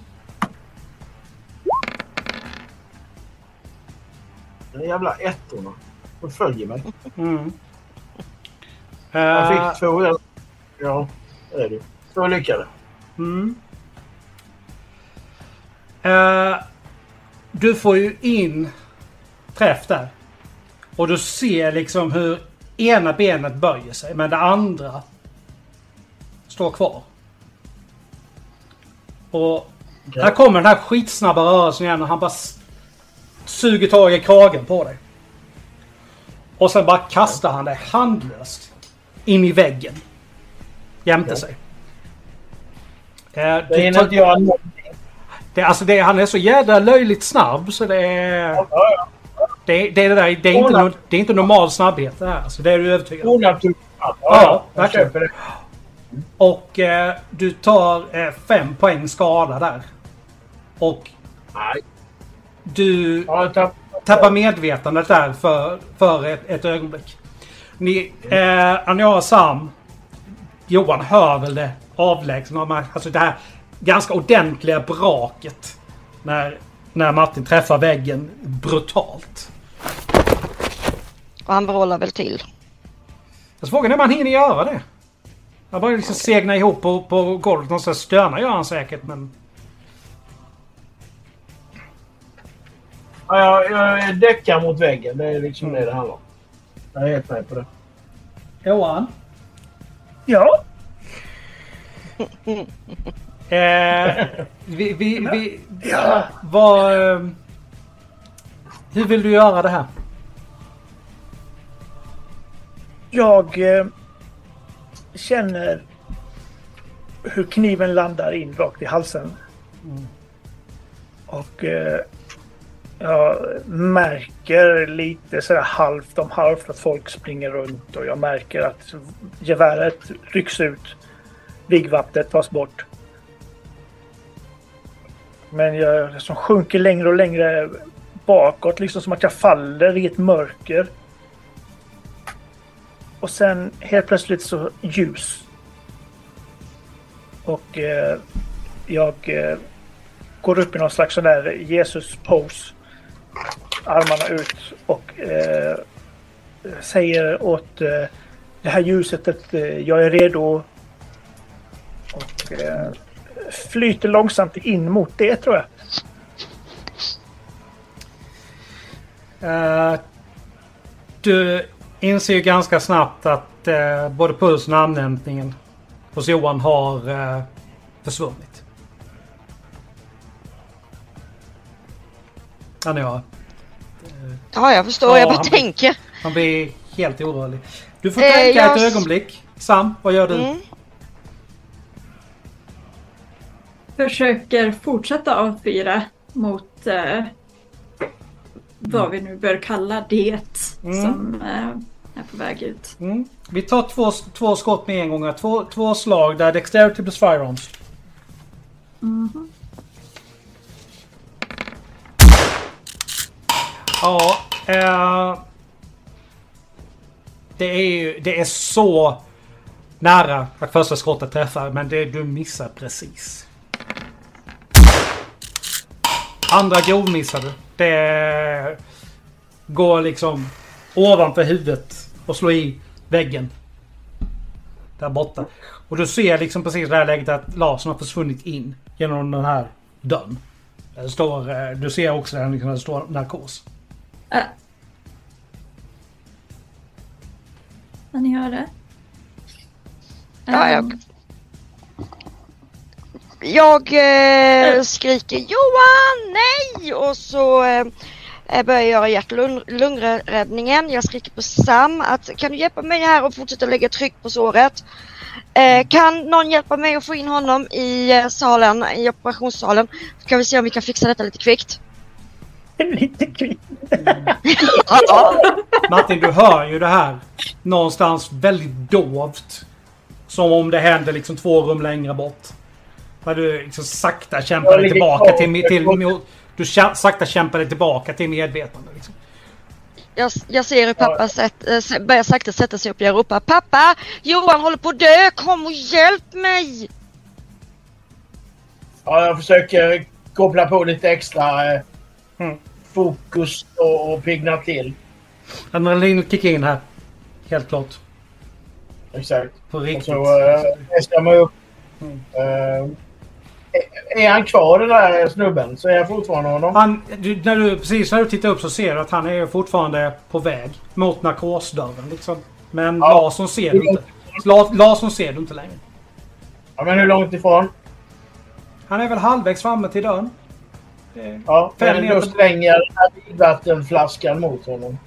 Den jävla ettorna. De följer mig. Jag fick 2. Ja, det är det. 2 lyckade. Du får ju in träff där. Och du ser liksom hur ena benet böjer sig, men det andra står kvar. Och här kommer den här skitsnabba rörelsen igen och han bara suger tag i kragen på dig. Och sen bara kastar han dig handlöst in i väggen. Jämte sig. Det hinner inte göra någonting. Han är så jävla löjligt snabb så det är... Det är inte normal snabbhet det här. Alltså, det är du övertygad om. Ja, verkligen. Och du tar 5 poäng skada där. Och nej. Du tappar medvetandet där för ett ögonblick. Ni och Sam, Johan hör väl det avlägsna, alltså det här ganska ordentliga braket när Martin träffar väggen brutalt. Och han vrålar väl till. Jag frågar när man hinner göra det. Jag bara liksom segna ihop på golvet. Någon slags stöna gör han säkert, men... Ja, jag däckar mot väggen. Det är liksom det handlar om. Jag är helt med på det. Johan? Ja? Hur vill du göra det här? Jag känner hur kniven landar in rakt i halsen. Och jag märker lite sådär halvt om halvt att folk springer runt. Och jag märker att geväret rycks ut. Vigvapnet tas bort. Men jag liksom sjunker längre och längre bakåt. Liksom som att jag faller i ett mörker. Och sen helt plötsligt så ljus. Och jag går upp i någon slags sån där Jesus-pose. Armarna ut och säger åt det här ljuset att jag är redo. Och flyter långsamt in mot det, tror jag. Du inser ju ganska snabbt att både pulsen och namnhämtningen hos Johan har försvunnit. Ja, jag förstår. Jag bara tänker. Han blir helt orolig. Du får tänka ett ögonblick. Sam, vad gör du? Försöker fortsätta avfyra mot vad vi nu bör kalla det som är på väg ut. Vi tar två skott med en gång. Två slag där Dexterity plus Firearms. Ja, det är så nära att första skottet träffar, men du missar precis. Andra grovmissar du. Det går liksom ovanför huvudet och slår i väggen där borta. Och du ser liksom precis i det här läget att Larsson har försvunnit in genom den här dörren. Du ser också där liksom, det står narkos. Vad ni hör det? Jag skriker Johan, nej! Och så börjar jag göra hjärt-lungräddningen. Jag skriker på Sam att kan du hjälpa mig här och fortsätta lägga tryck på såret? Kan någon hjälpa mig att få in honom i salen, i operationssalen? Så kan vi se om vi kan fixa detta lite kvickt. Lite kvickt. Martin, du hör ju det här någonstans väldigt dovt. Som om det händer liksom 2 rum längre bort. Där du liksom sakta kämpar dig tillbaka till medvetande. Liksom. Jag ser hur pappa börjar sakta sätta sig upp och jag ropar pappa, Johan håller på att dö, kom och hjälp mig! Ja, jag försöker koppla på lite extra fokus och pigna till. Adrenalin kickar in här. Helt klart. Exakt. På riktigt. Så jag mig upp. Är han kvar den där snubben? Så är jag fortfarande honom? När du tittar upp så ser du att han är fortfarande på väg mot narkosdörren. Liksom. Men Larsson ser du inte. Larsson ser du inte längre. Ja, men hur långt ifrån? Han är väl halvvägs framme till dörren. Ja, men då slänger jag den här vattenflaskan mot honom.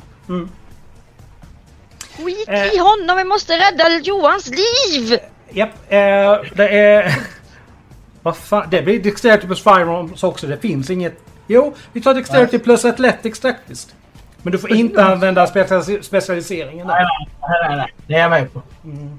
Skit i honom, vi måste rädda Johans liv! Japp, det är... Vad fan, det blir Dexterity plus Firearms också, det finns inget... Jo, vi tar Dexterity plus Athletics faktiskt. Men du får inte använda specialiseringen där. Nej, det är jag med på.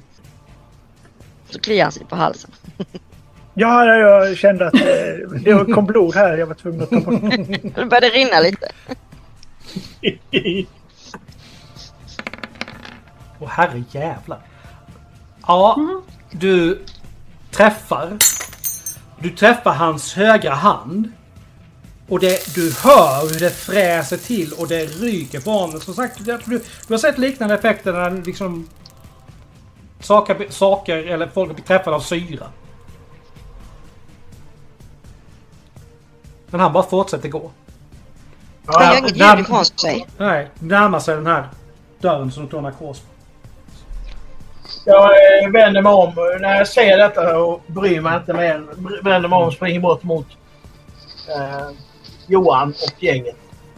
Så kliar han sig på halsen. Ja, jag kände att det kom blod här, jag var tvungen att ta bort. Det började rinna lite. Åh herre jävlar. Ja, du träffar hans högra hand. Och du hör hur det fräser till och det ryker på honom. Som sagt, du har sett liknande effekter när liksom saker eller folk blir träffade av syra. Men han bara fortsätter gå. Han gör inget ljud ifrån sig. Nej, närmar sig den här dörren som du tar narkos på. Jag vänder mig om när jag ser detta och bryr mig inte mer. Vänder mig om och springer bort mot Johan och gänget.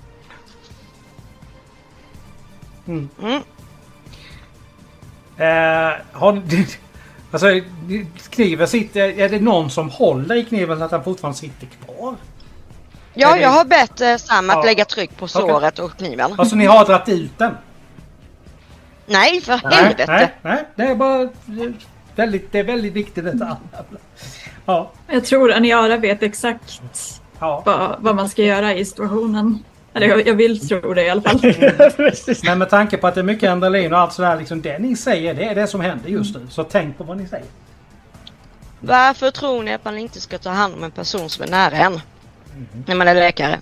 Har ni, alltså, kniven sitter... Är det någon som håller i kniven så att den fortfarande sitter kvar? Ja, jag har bett Sam att lägga tryck på såret och kniven. Alltså ni har dragit ut den? Nej, för helvete. Nej, det är bara... Det är väldigt viktigt detta. Ja. Jag tror Aniara vet exakt vad man ska göra i situationen. Eller jag vill tro det i alla fall. Men med tanke på att det är mycket adrenalin och allt sådär, liksom det ni säger, det är det som händer just nu. Så tänk på vad ni säger. Varför tror ni att man inte ska ta hand om en person som är nära en? När man är läkare.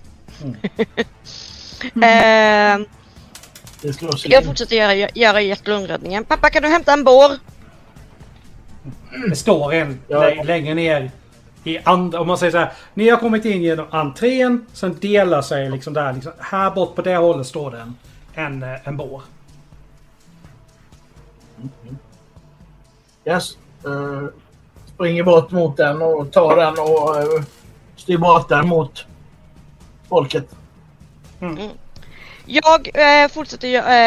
Jag fortsätter göra hjärt-lungräddningen. Pappa, kan du hämta en bår? Det står en längre ner i andra, om man säger så här, ni har kommit in genom entrén, sen delar sig liksom där, liksom, här bort på det hållet står det en bår. Yes. Springer bort mot den och tar den och styr bort den mot folket. Jag fortsätter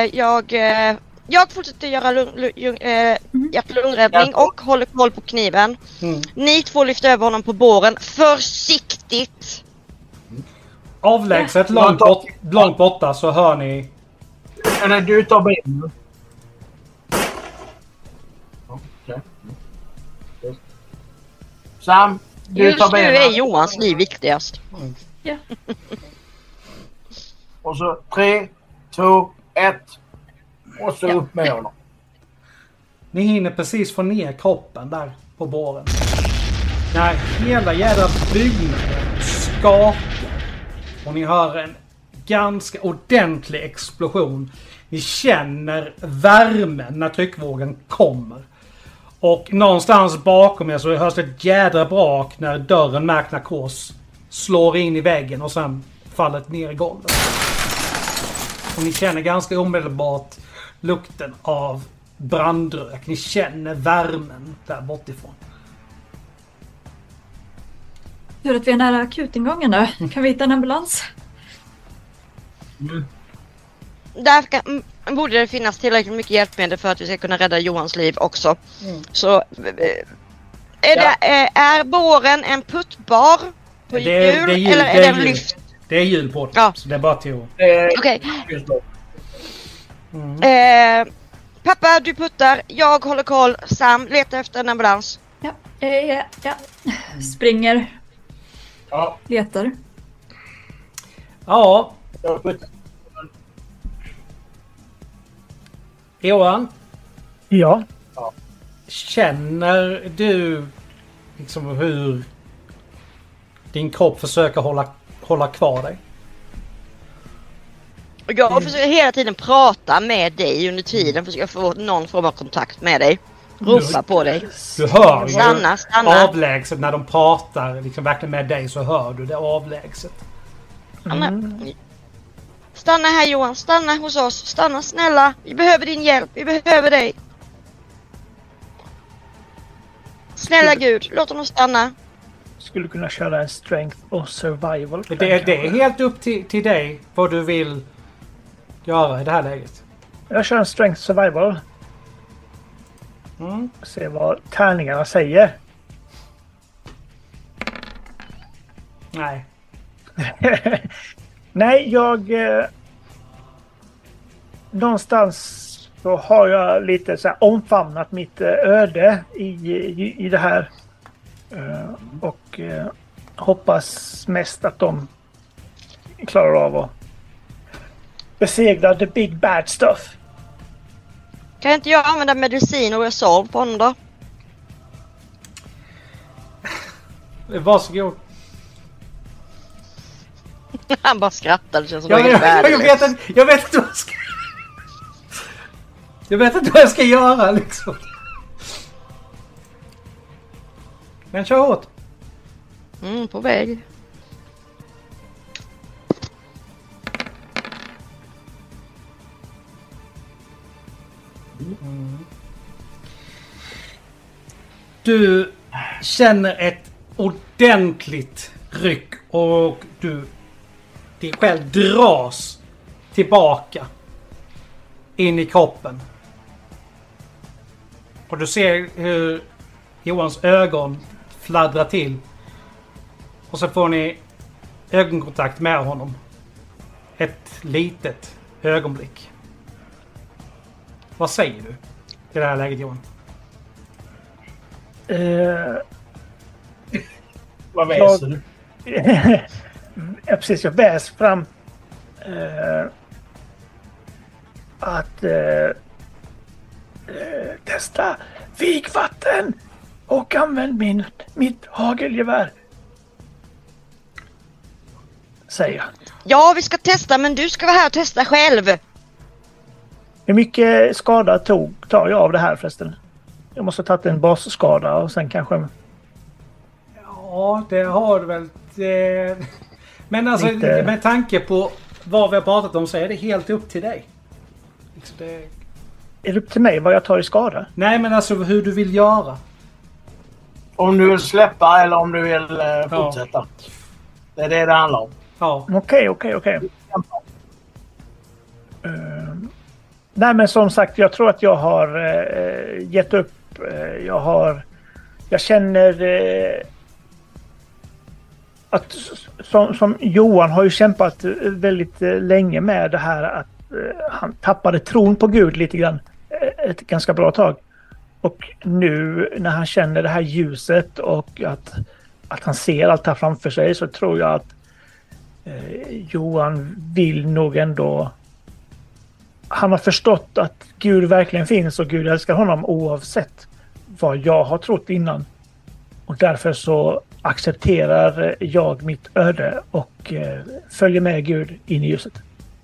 göra hjärt-lungräddning och håller koll på kniven. Ni två lyfter över honom på båren. Försiktigt! Avlägset, långt borta så hör ni... Eller du tar benen. Okay. Sam, du tar benen. Just nu är Johans liv viktigast. Ja. Och så 3, 2, 1. Och så upp med honom. Ni hinner precis få ner kroppen där på båren. När hela jävla byggnaden skakar. Och ni hör en ganska ordentlig explosion. Ni känner värmen när tryckvågen kommer. Och någonstans bakom er så hörs det ett jädra brak när dörren med narkos slår in i väggen och sen faller ner i golvet. Och ni känner ganska omedelbart lukten av brandrök. Ni känner värmen där bortifrån. Tur att vi är nära akutingången nu. Kan vi hitta en ambulans? Där borde det finnas tillräckligt mycket hjälpmedel för att vi ska kunna rädda Johans liv också. Så är båren en puttbar på hjul eller är det en lyft? Det är hjul på det, så det är bara till Okej. Pappa, du puttar. Jag håller koll. Sam, letar efter en ambulans. Ja. Springer. Ja. Letar. Ja. Johan? Ja. Känner du liksom hur din kropp försöker hålla kvar dig? Jag försöker hela tiden prata med dig under tiden. Försöker få någon form av kontakt med dig. Ropa på dig. Du hör stanna. Avlägset när de pratar liksom verkligen med dig, så hör du det avlägset. Stanna här Johan, stanna hos oss. Stanna snälla, vi behöver din hjälp. Vi behöver dig. Snälla Gud, låt honom stanna. Skulle kunna köra en strength och survival. Det är helt upp till dig vad du vill göra i det här läget. Jag kör en strength survival. Se vad tärningarna säger. Nej. Nej, någonstans så har jag lite så här omfamnat mitt öde i det här. Och hoppas mest att de klarar av att besegrar the big bad stuff. Kan inte jag använda medicin och resolve på honom då? Varsågod. Han bara skrattar, det känns som Jag vet inte vad jag ska... Jag vet inte vad jag ska göra liksom. Men kör hårt. På väg. Du känner ett ordentligt ryck och dig själv dras tillbaka in i kroppen. Och du ser hur Johans ögon fladdrar till. Och så får ni ögonkontakt med honom. Ett litet ögonblick. Vad säger du i det här läget, Johan? Vad väser du? Ja, precis. Jag väs fram att testa vigvatten och använd mitt hagelgevär. Säger jag. Ja, vi ska testa, men du ska vara här och testa själv. Hur mycket skada tar jag av det här förresten? Jag måste ha tagit en basskada och sen kanske... Ja, det har du väl. Men alltså, lite... med tanke på vad vi har pratat om så är det helt upp till dig. Liksom det... Är det upp till mig vad jag tar i skada? Nej, men alltså hur du vill göra. Om du vill släppa eller om du vill fortsätta. Det är det handlar om. Ja. Okej. Nej, men som sagt, jag tror att jag har gett upp. Jag känner att som Johan har ju kämpat väldigt länge med det här att han tappade tron på Gud lite grann ett ganska bra tag. Och nu när han känner det här ljuset och att han ser allt här framför sig, så tror jag att Johan vill nog ändå... Han har förstått att Gud verkligen finns och Gud älskar honom oavsett vad jag har trott innan. Och därför så accepterar jag mitt öde och följer med Gud in i ljuset.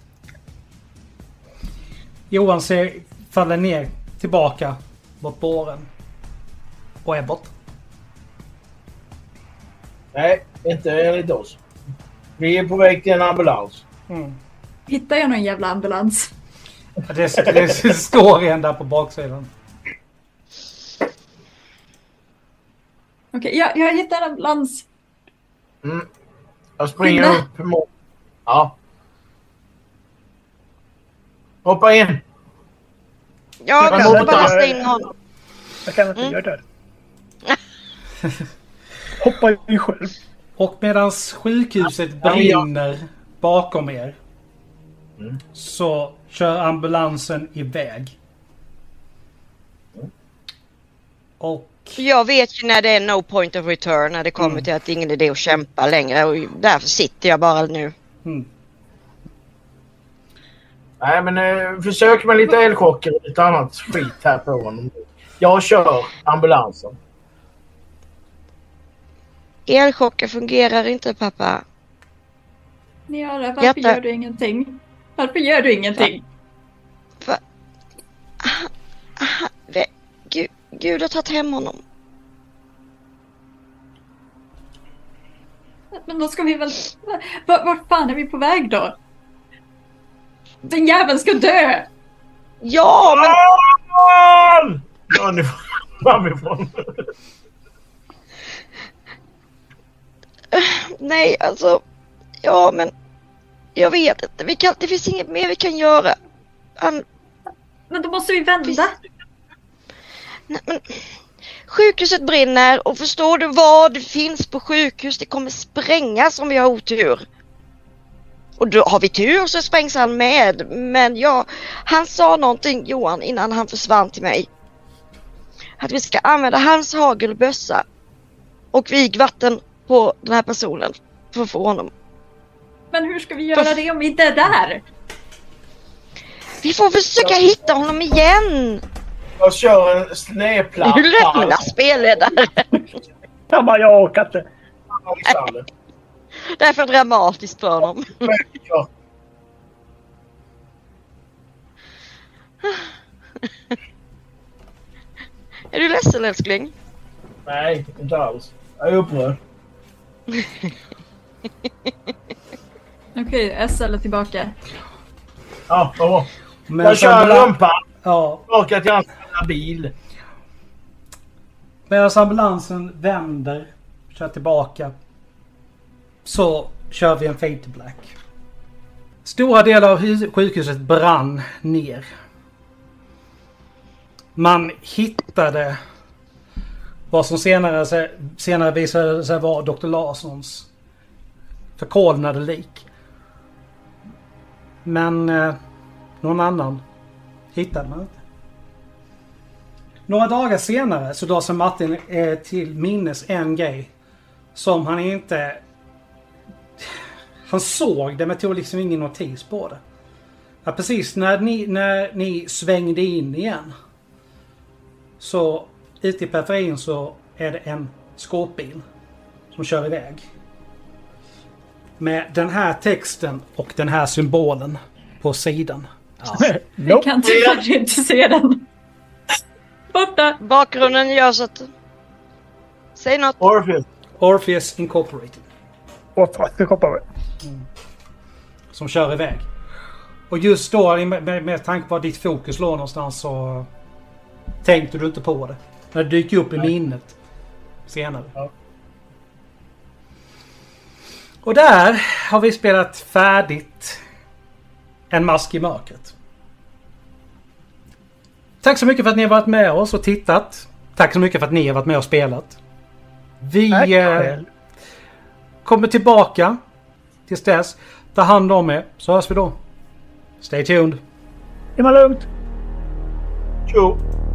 Johan faller ner tillbaka mot båren och är borta. Nej, inte enligt oss. Vi är på väg till en ambulans. Hittar jag någon jävla ambulans? Det står en där på baksidan. Okej, jag hittar en ambulans. Jag springer upp mot... Ja. Hoppa in. Jag kan bara lasta in honom. Jag kan inte göra det. Hoppa in själv. Och medan sjukhuset brinner bakom er så kör ambulansen iväg. Och Jag vet ju när det är no point of return, när det kommer till att det är ingen idé att kämpa längre, och därför sitter jag bara nu. Nej, men försök med lite elchocker och lite annat skit här på honom. Jag kör ambulansen. Elchocker fungerar inte, pappa. Varför gör du ingenting? Varför gör du ingenting? Gud har tagit hem honom. Men då ska vi väl... Vart fan är vi på väg då? Den jäveln ska dö! Ja, men... Ja, nu framifrån. Nej, alltså... Ja, men... Jag vet inte. Det finns inget mer vi kan göra. Men då måste vi vända. Nej, men... Sjukhuset brinner, och förstår du vad det finns på sjukhus? Det kommer sprängas om vi har otur. Och då har vi tur så sprängs han med. Men ja, han sa någonting, Johan, innan han försvann till mig. Att vi ska använda hans hagelbössa och vigvatten på den här personen för att få honom. Men hur ska vi göra det om vi inte är där? Vi får försöka hitta honom igen. Jag kör en snedplatta. Du lämnar spelledare. Jag orkar inte. Det är för dramatiskt för honom. Ja. Är du ledsen, älskling? Nej, inte alls. Jag är upprörd. Okej, SL är tillbaka. Ja, vad bra. Men Jag kör rumpan. Ja. Tillbaka till hans bil. Medan ambulansen vänder, kör tillbaka, så kör vi en fade to black. Stora delar av sjukhuset brann ner. Man hittade vad som senare visade sig vara Dr. Larssons förkolnade lik. Men någon annan hittade man inte. Några dagar senare så drar sig Martin till minnes en grej som han inte... Han såg det men tog liksom ingen notis på det. Ja, precis när ni svängde in igen så ute i periferin så är det en skåpbil som kör iväg. Med den här texten och den här symbolen på sidan. Ja. Jag kan tyvärr inte se den. Borta! Bakgrunden gör så att... Säg något. Orpheus Incorporated. Som kör iväg. Och just då med tanke på ditt fokus låg någonstans så tänkte du inte på det. När det dyker upp i minnet senare. Ja. Och där har vi spelat färdigt En mask i mörkret. Tack så mycket för att ni har varit med oss och tittat. Tack så mycket för att ni har varit med och spelat. Vi kommer tillbaka tills dess. Ta hand om er så hörs vi då. Stay tuned. Det var lugnt. Tjo.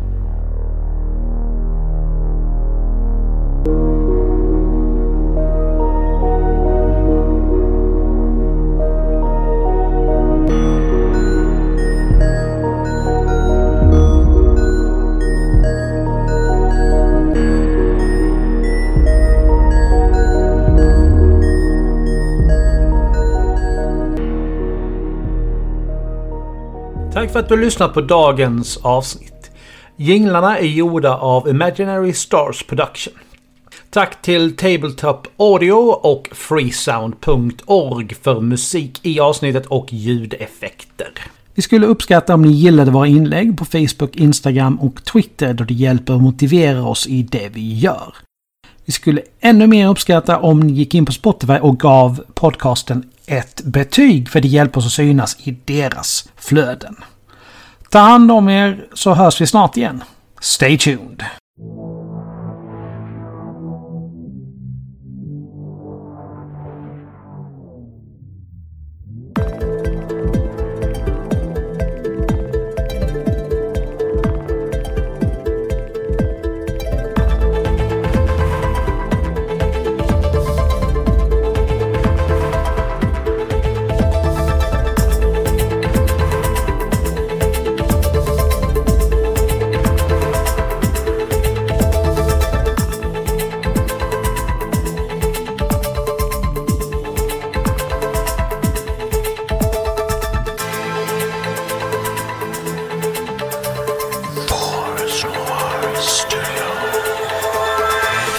Tack för att du lyssnat på dagens avsnitt. Jinglarna är gjorda av Imaginary Stars Production. Tack till Tabletop Audio och freesound.org för musik i avsnittet och ljudeffekter. Vi skulle uppskatta om ni gillade våra inlägg på Facebook, Instagram och Twitter då det hjälper att motivera oss i det vi gör. Vi skulle ännu mer uppskatta om ni gick in på Spotify och gav podcasten ett betyg för det hjälper oss att synas i deras flöden. Ta hand om er så hörs vi snart igen. Stay tuned!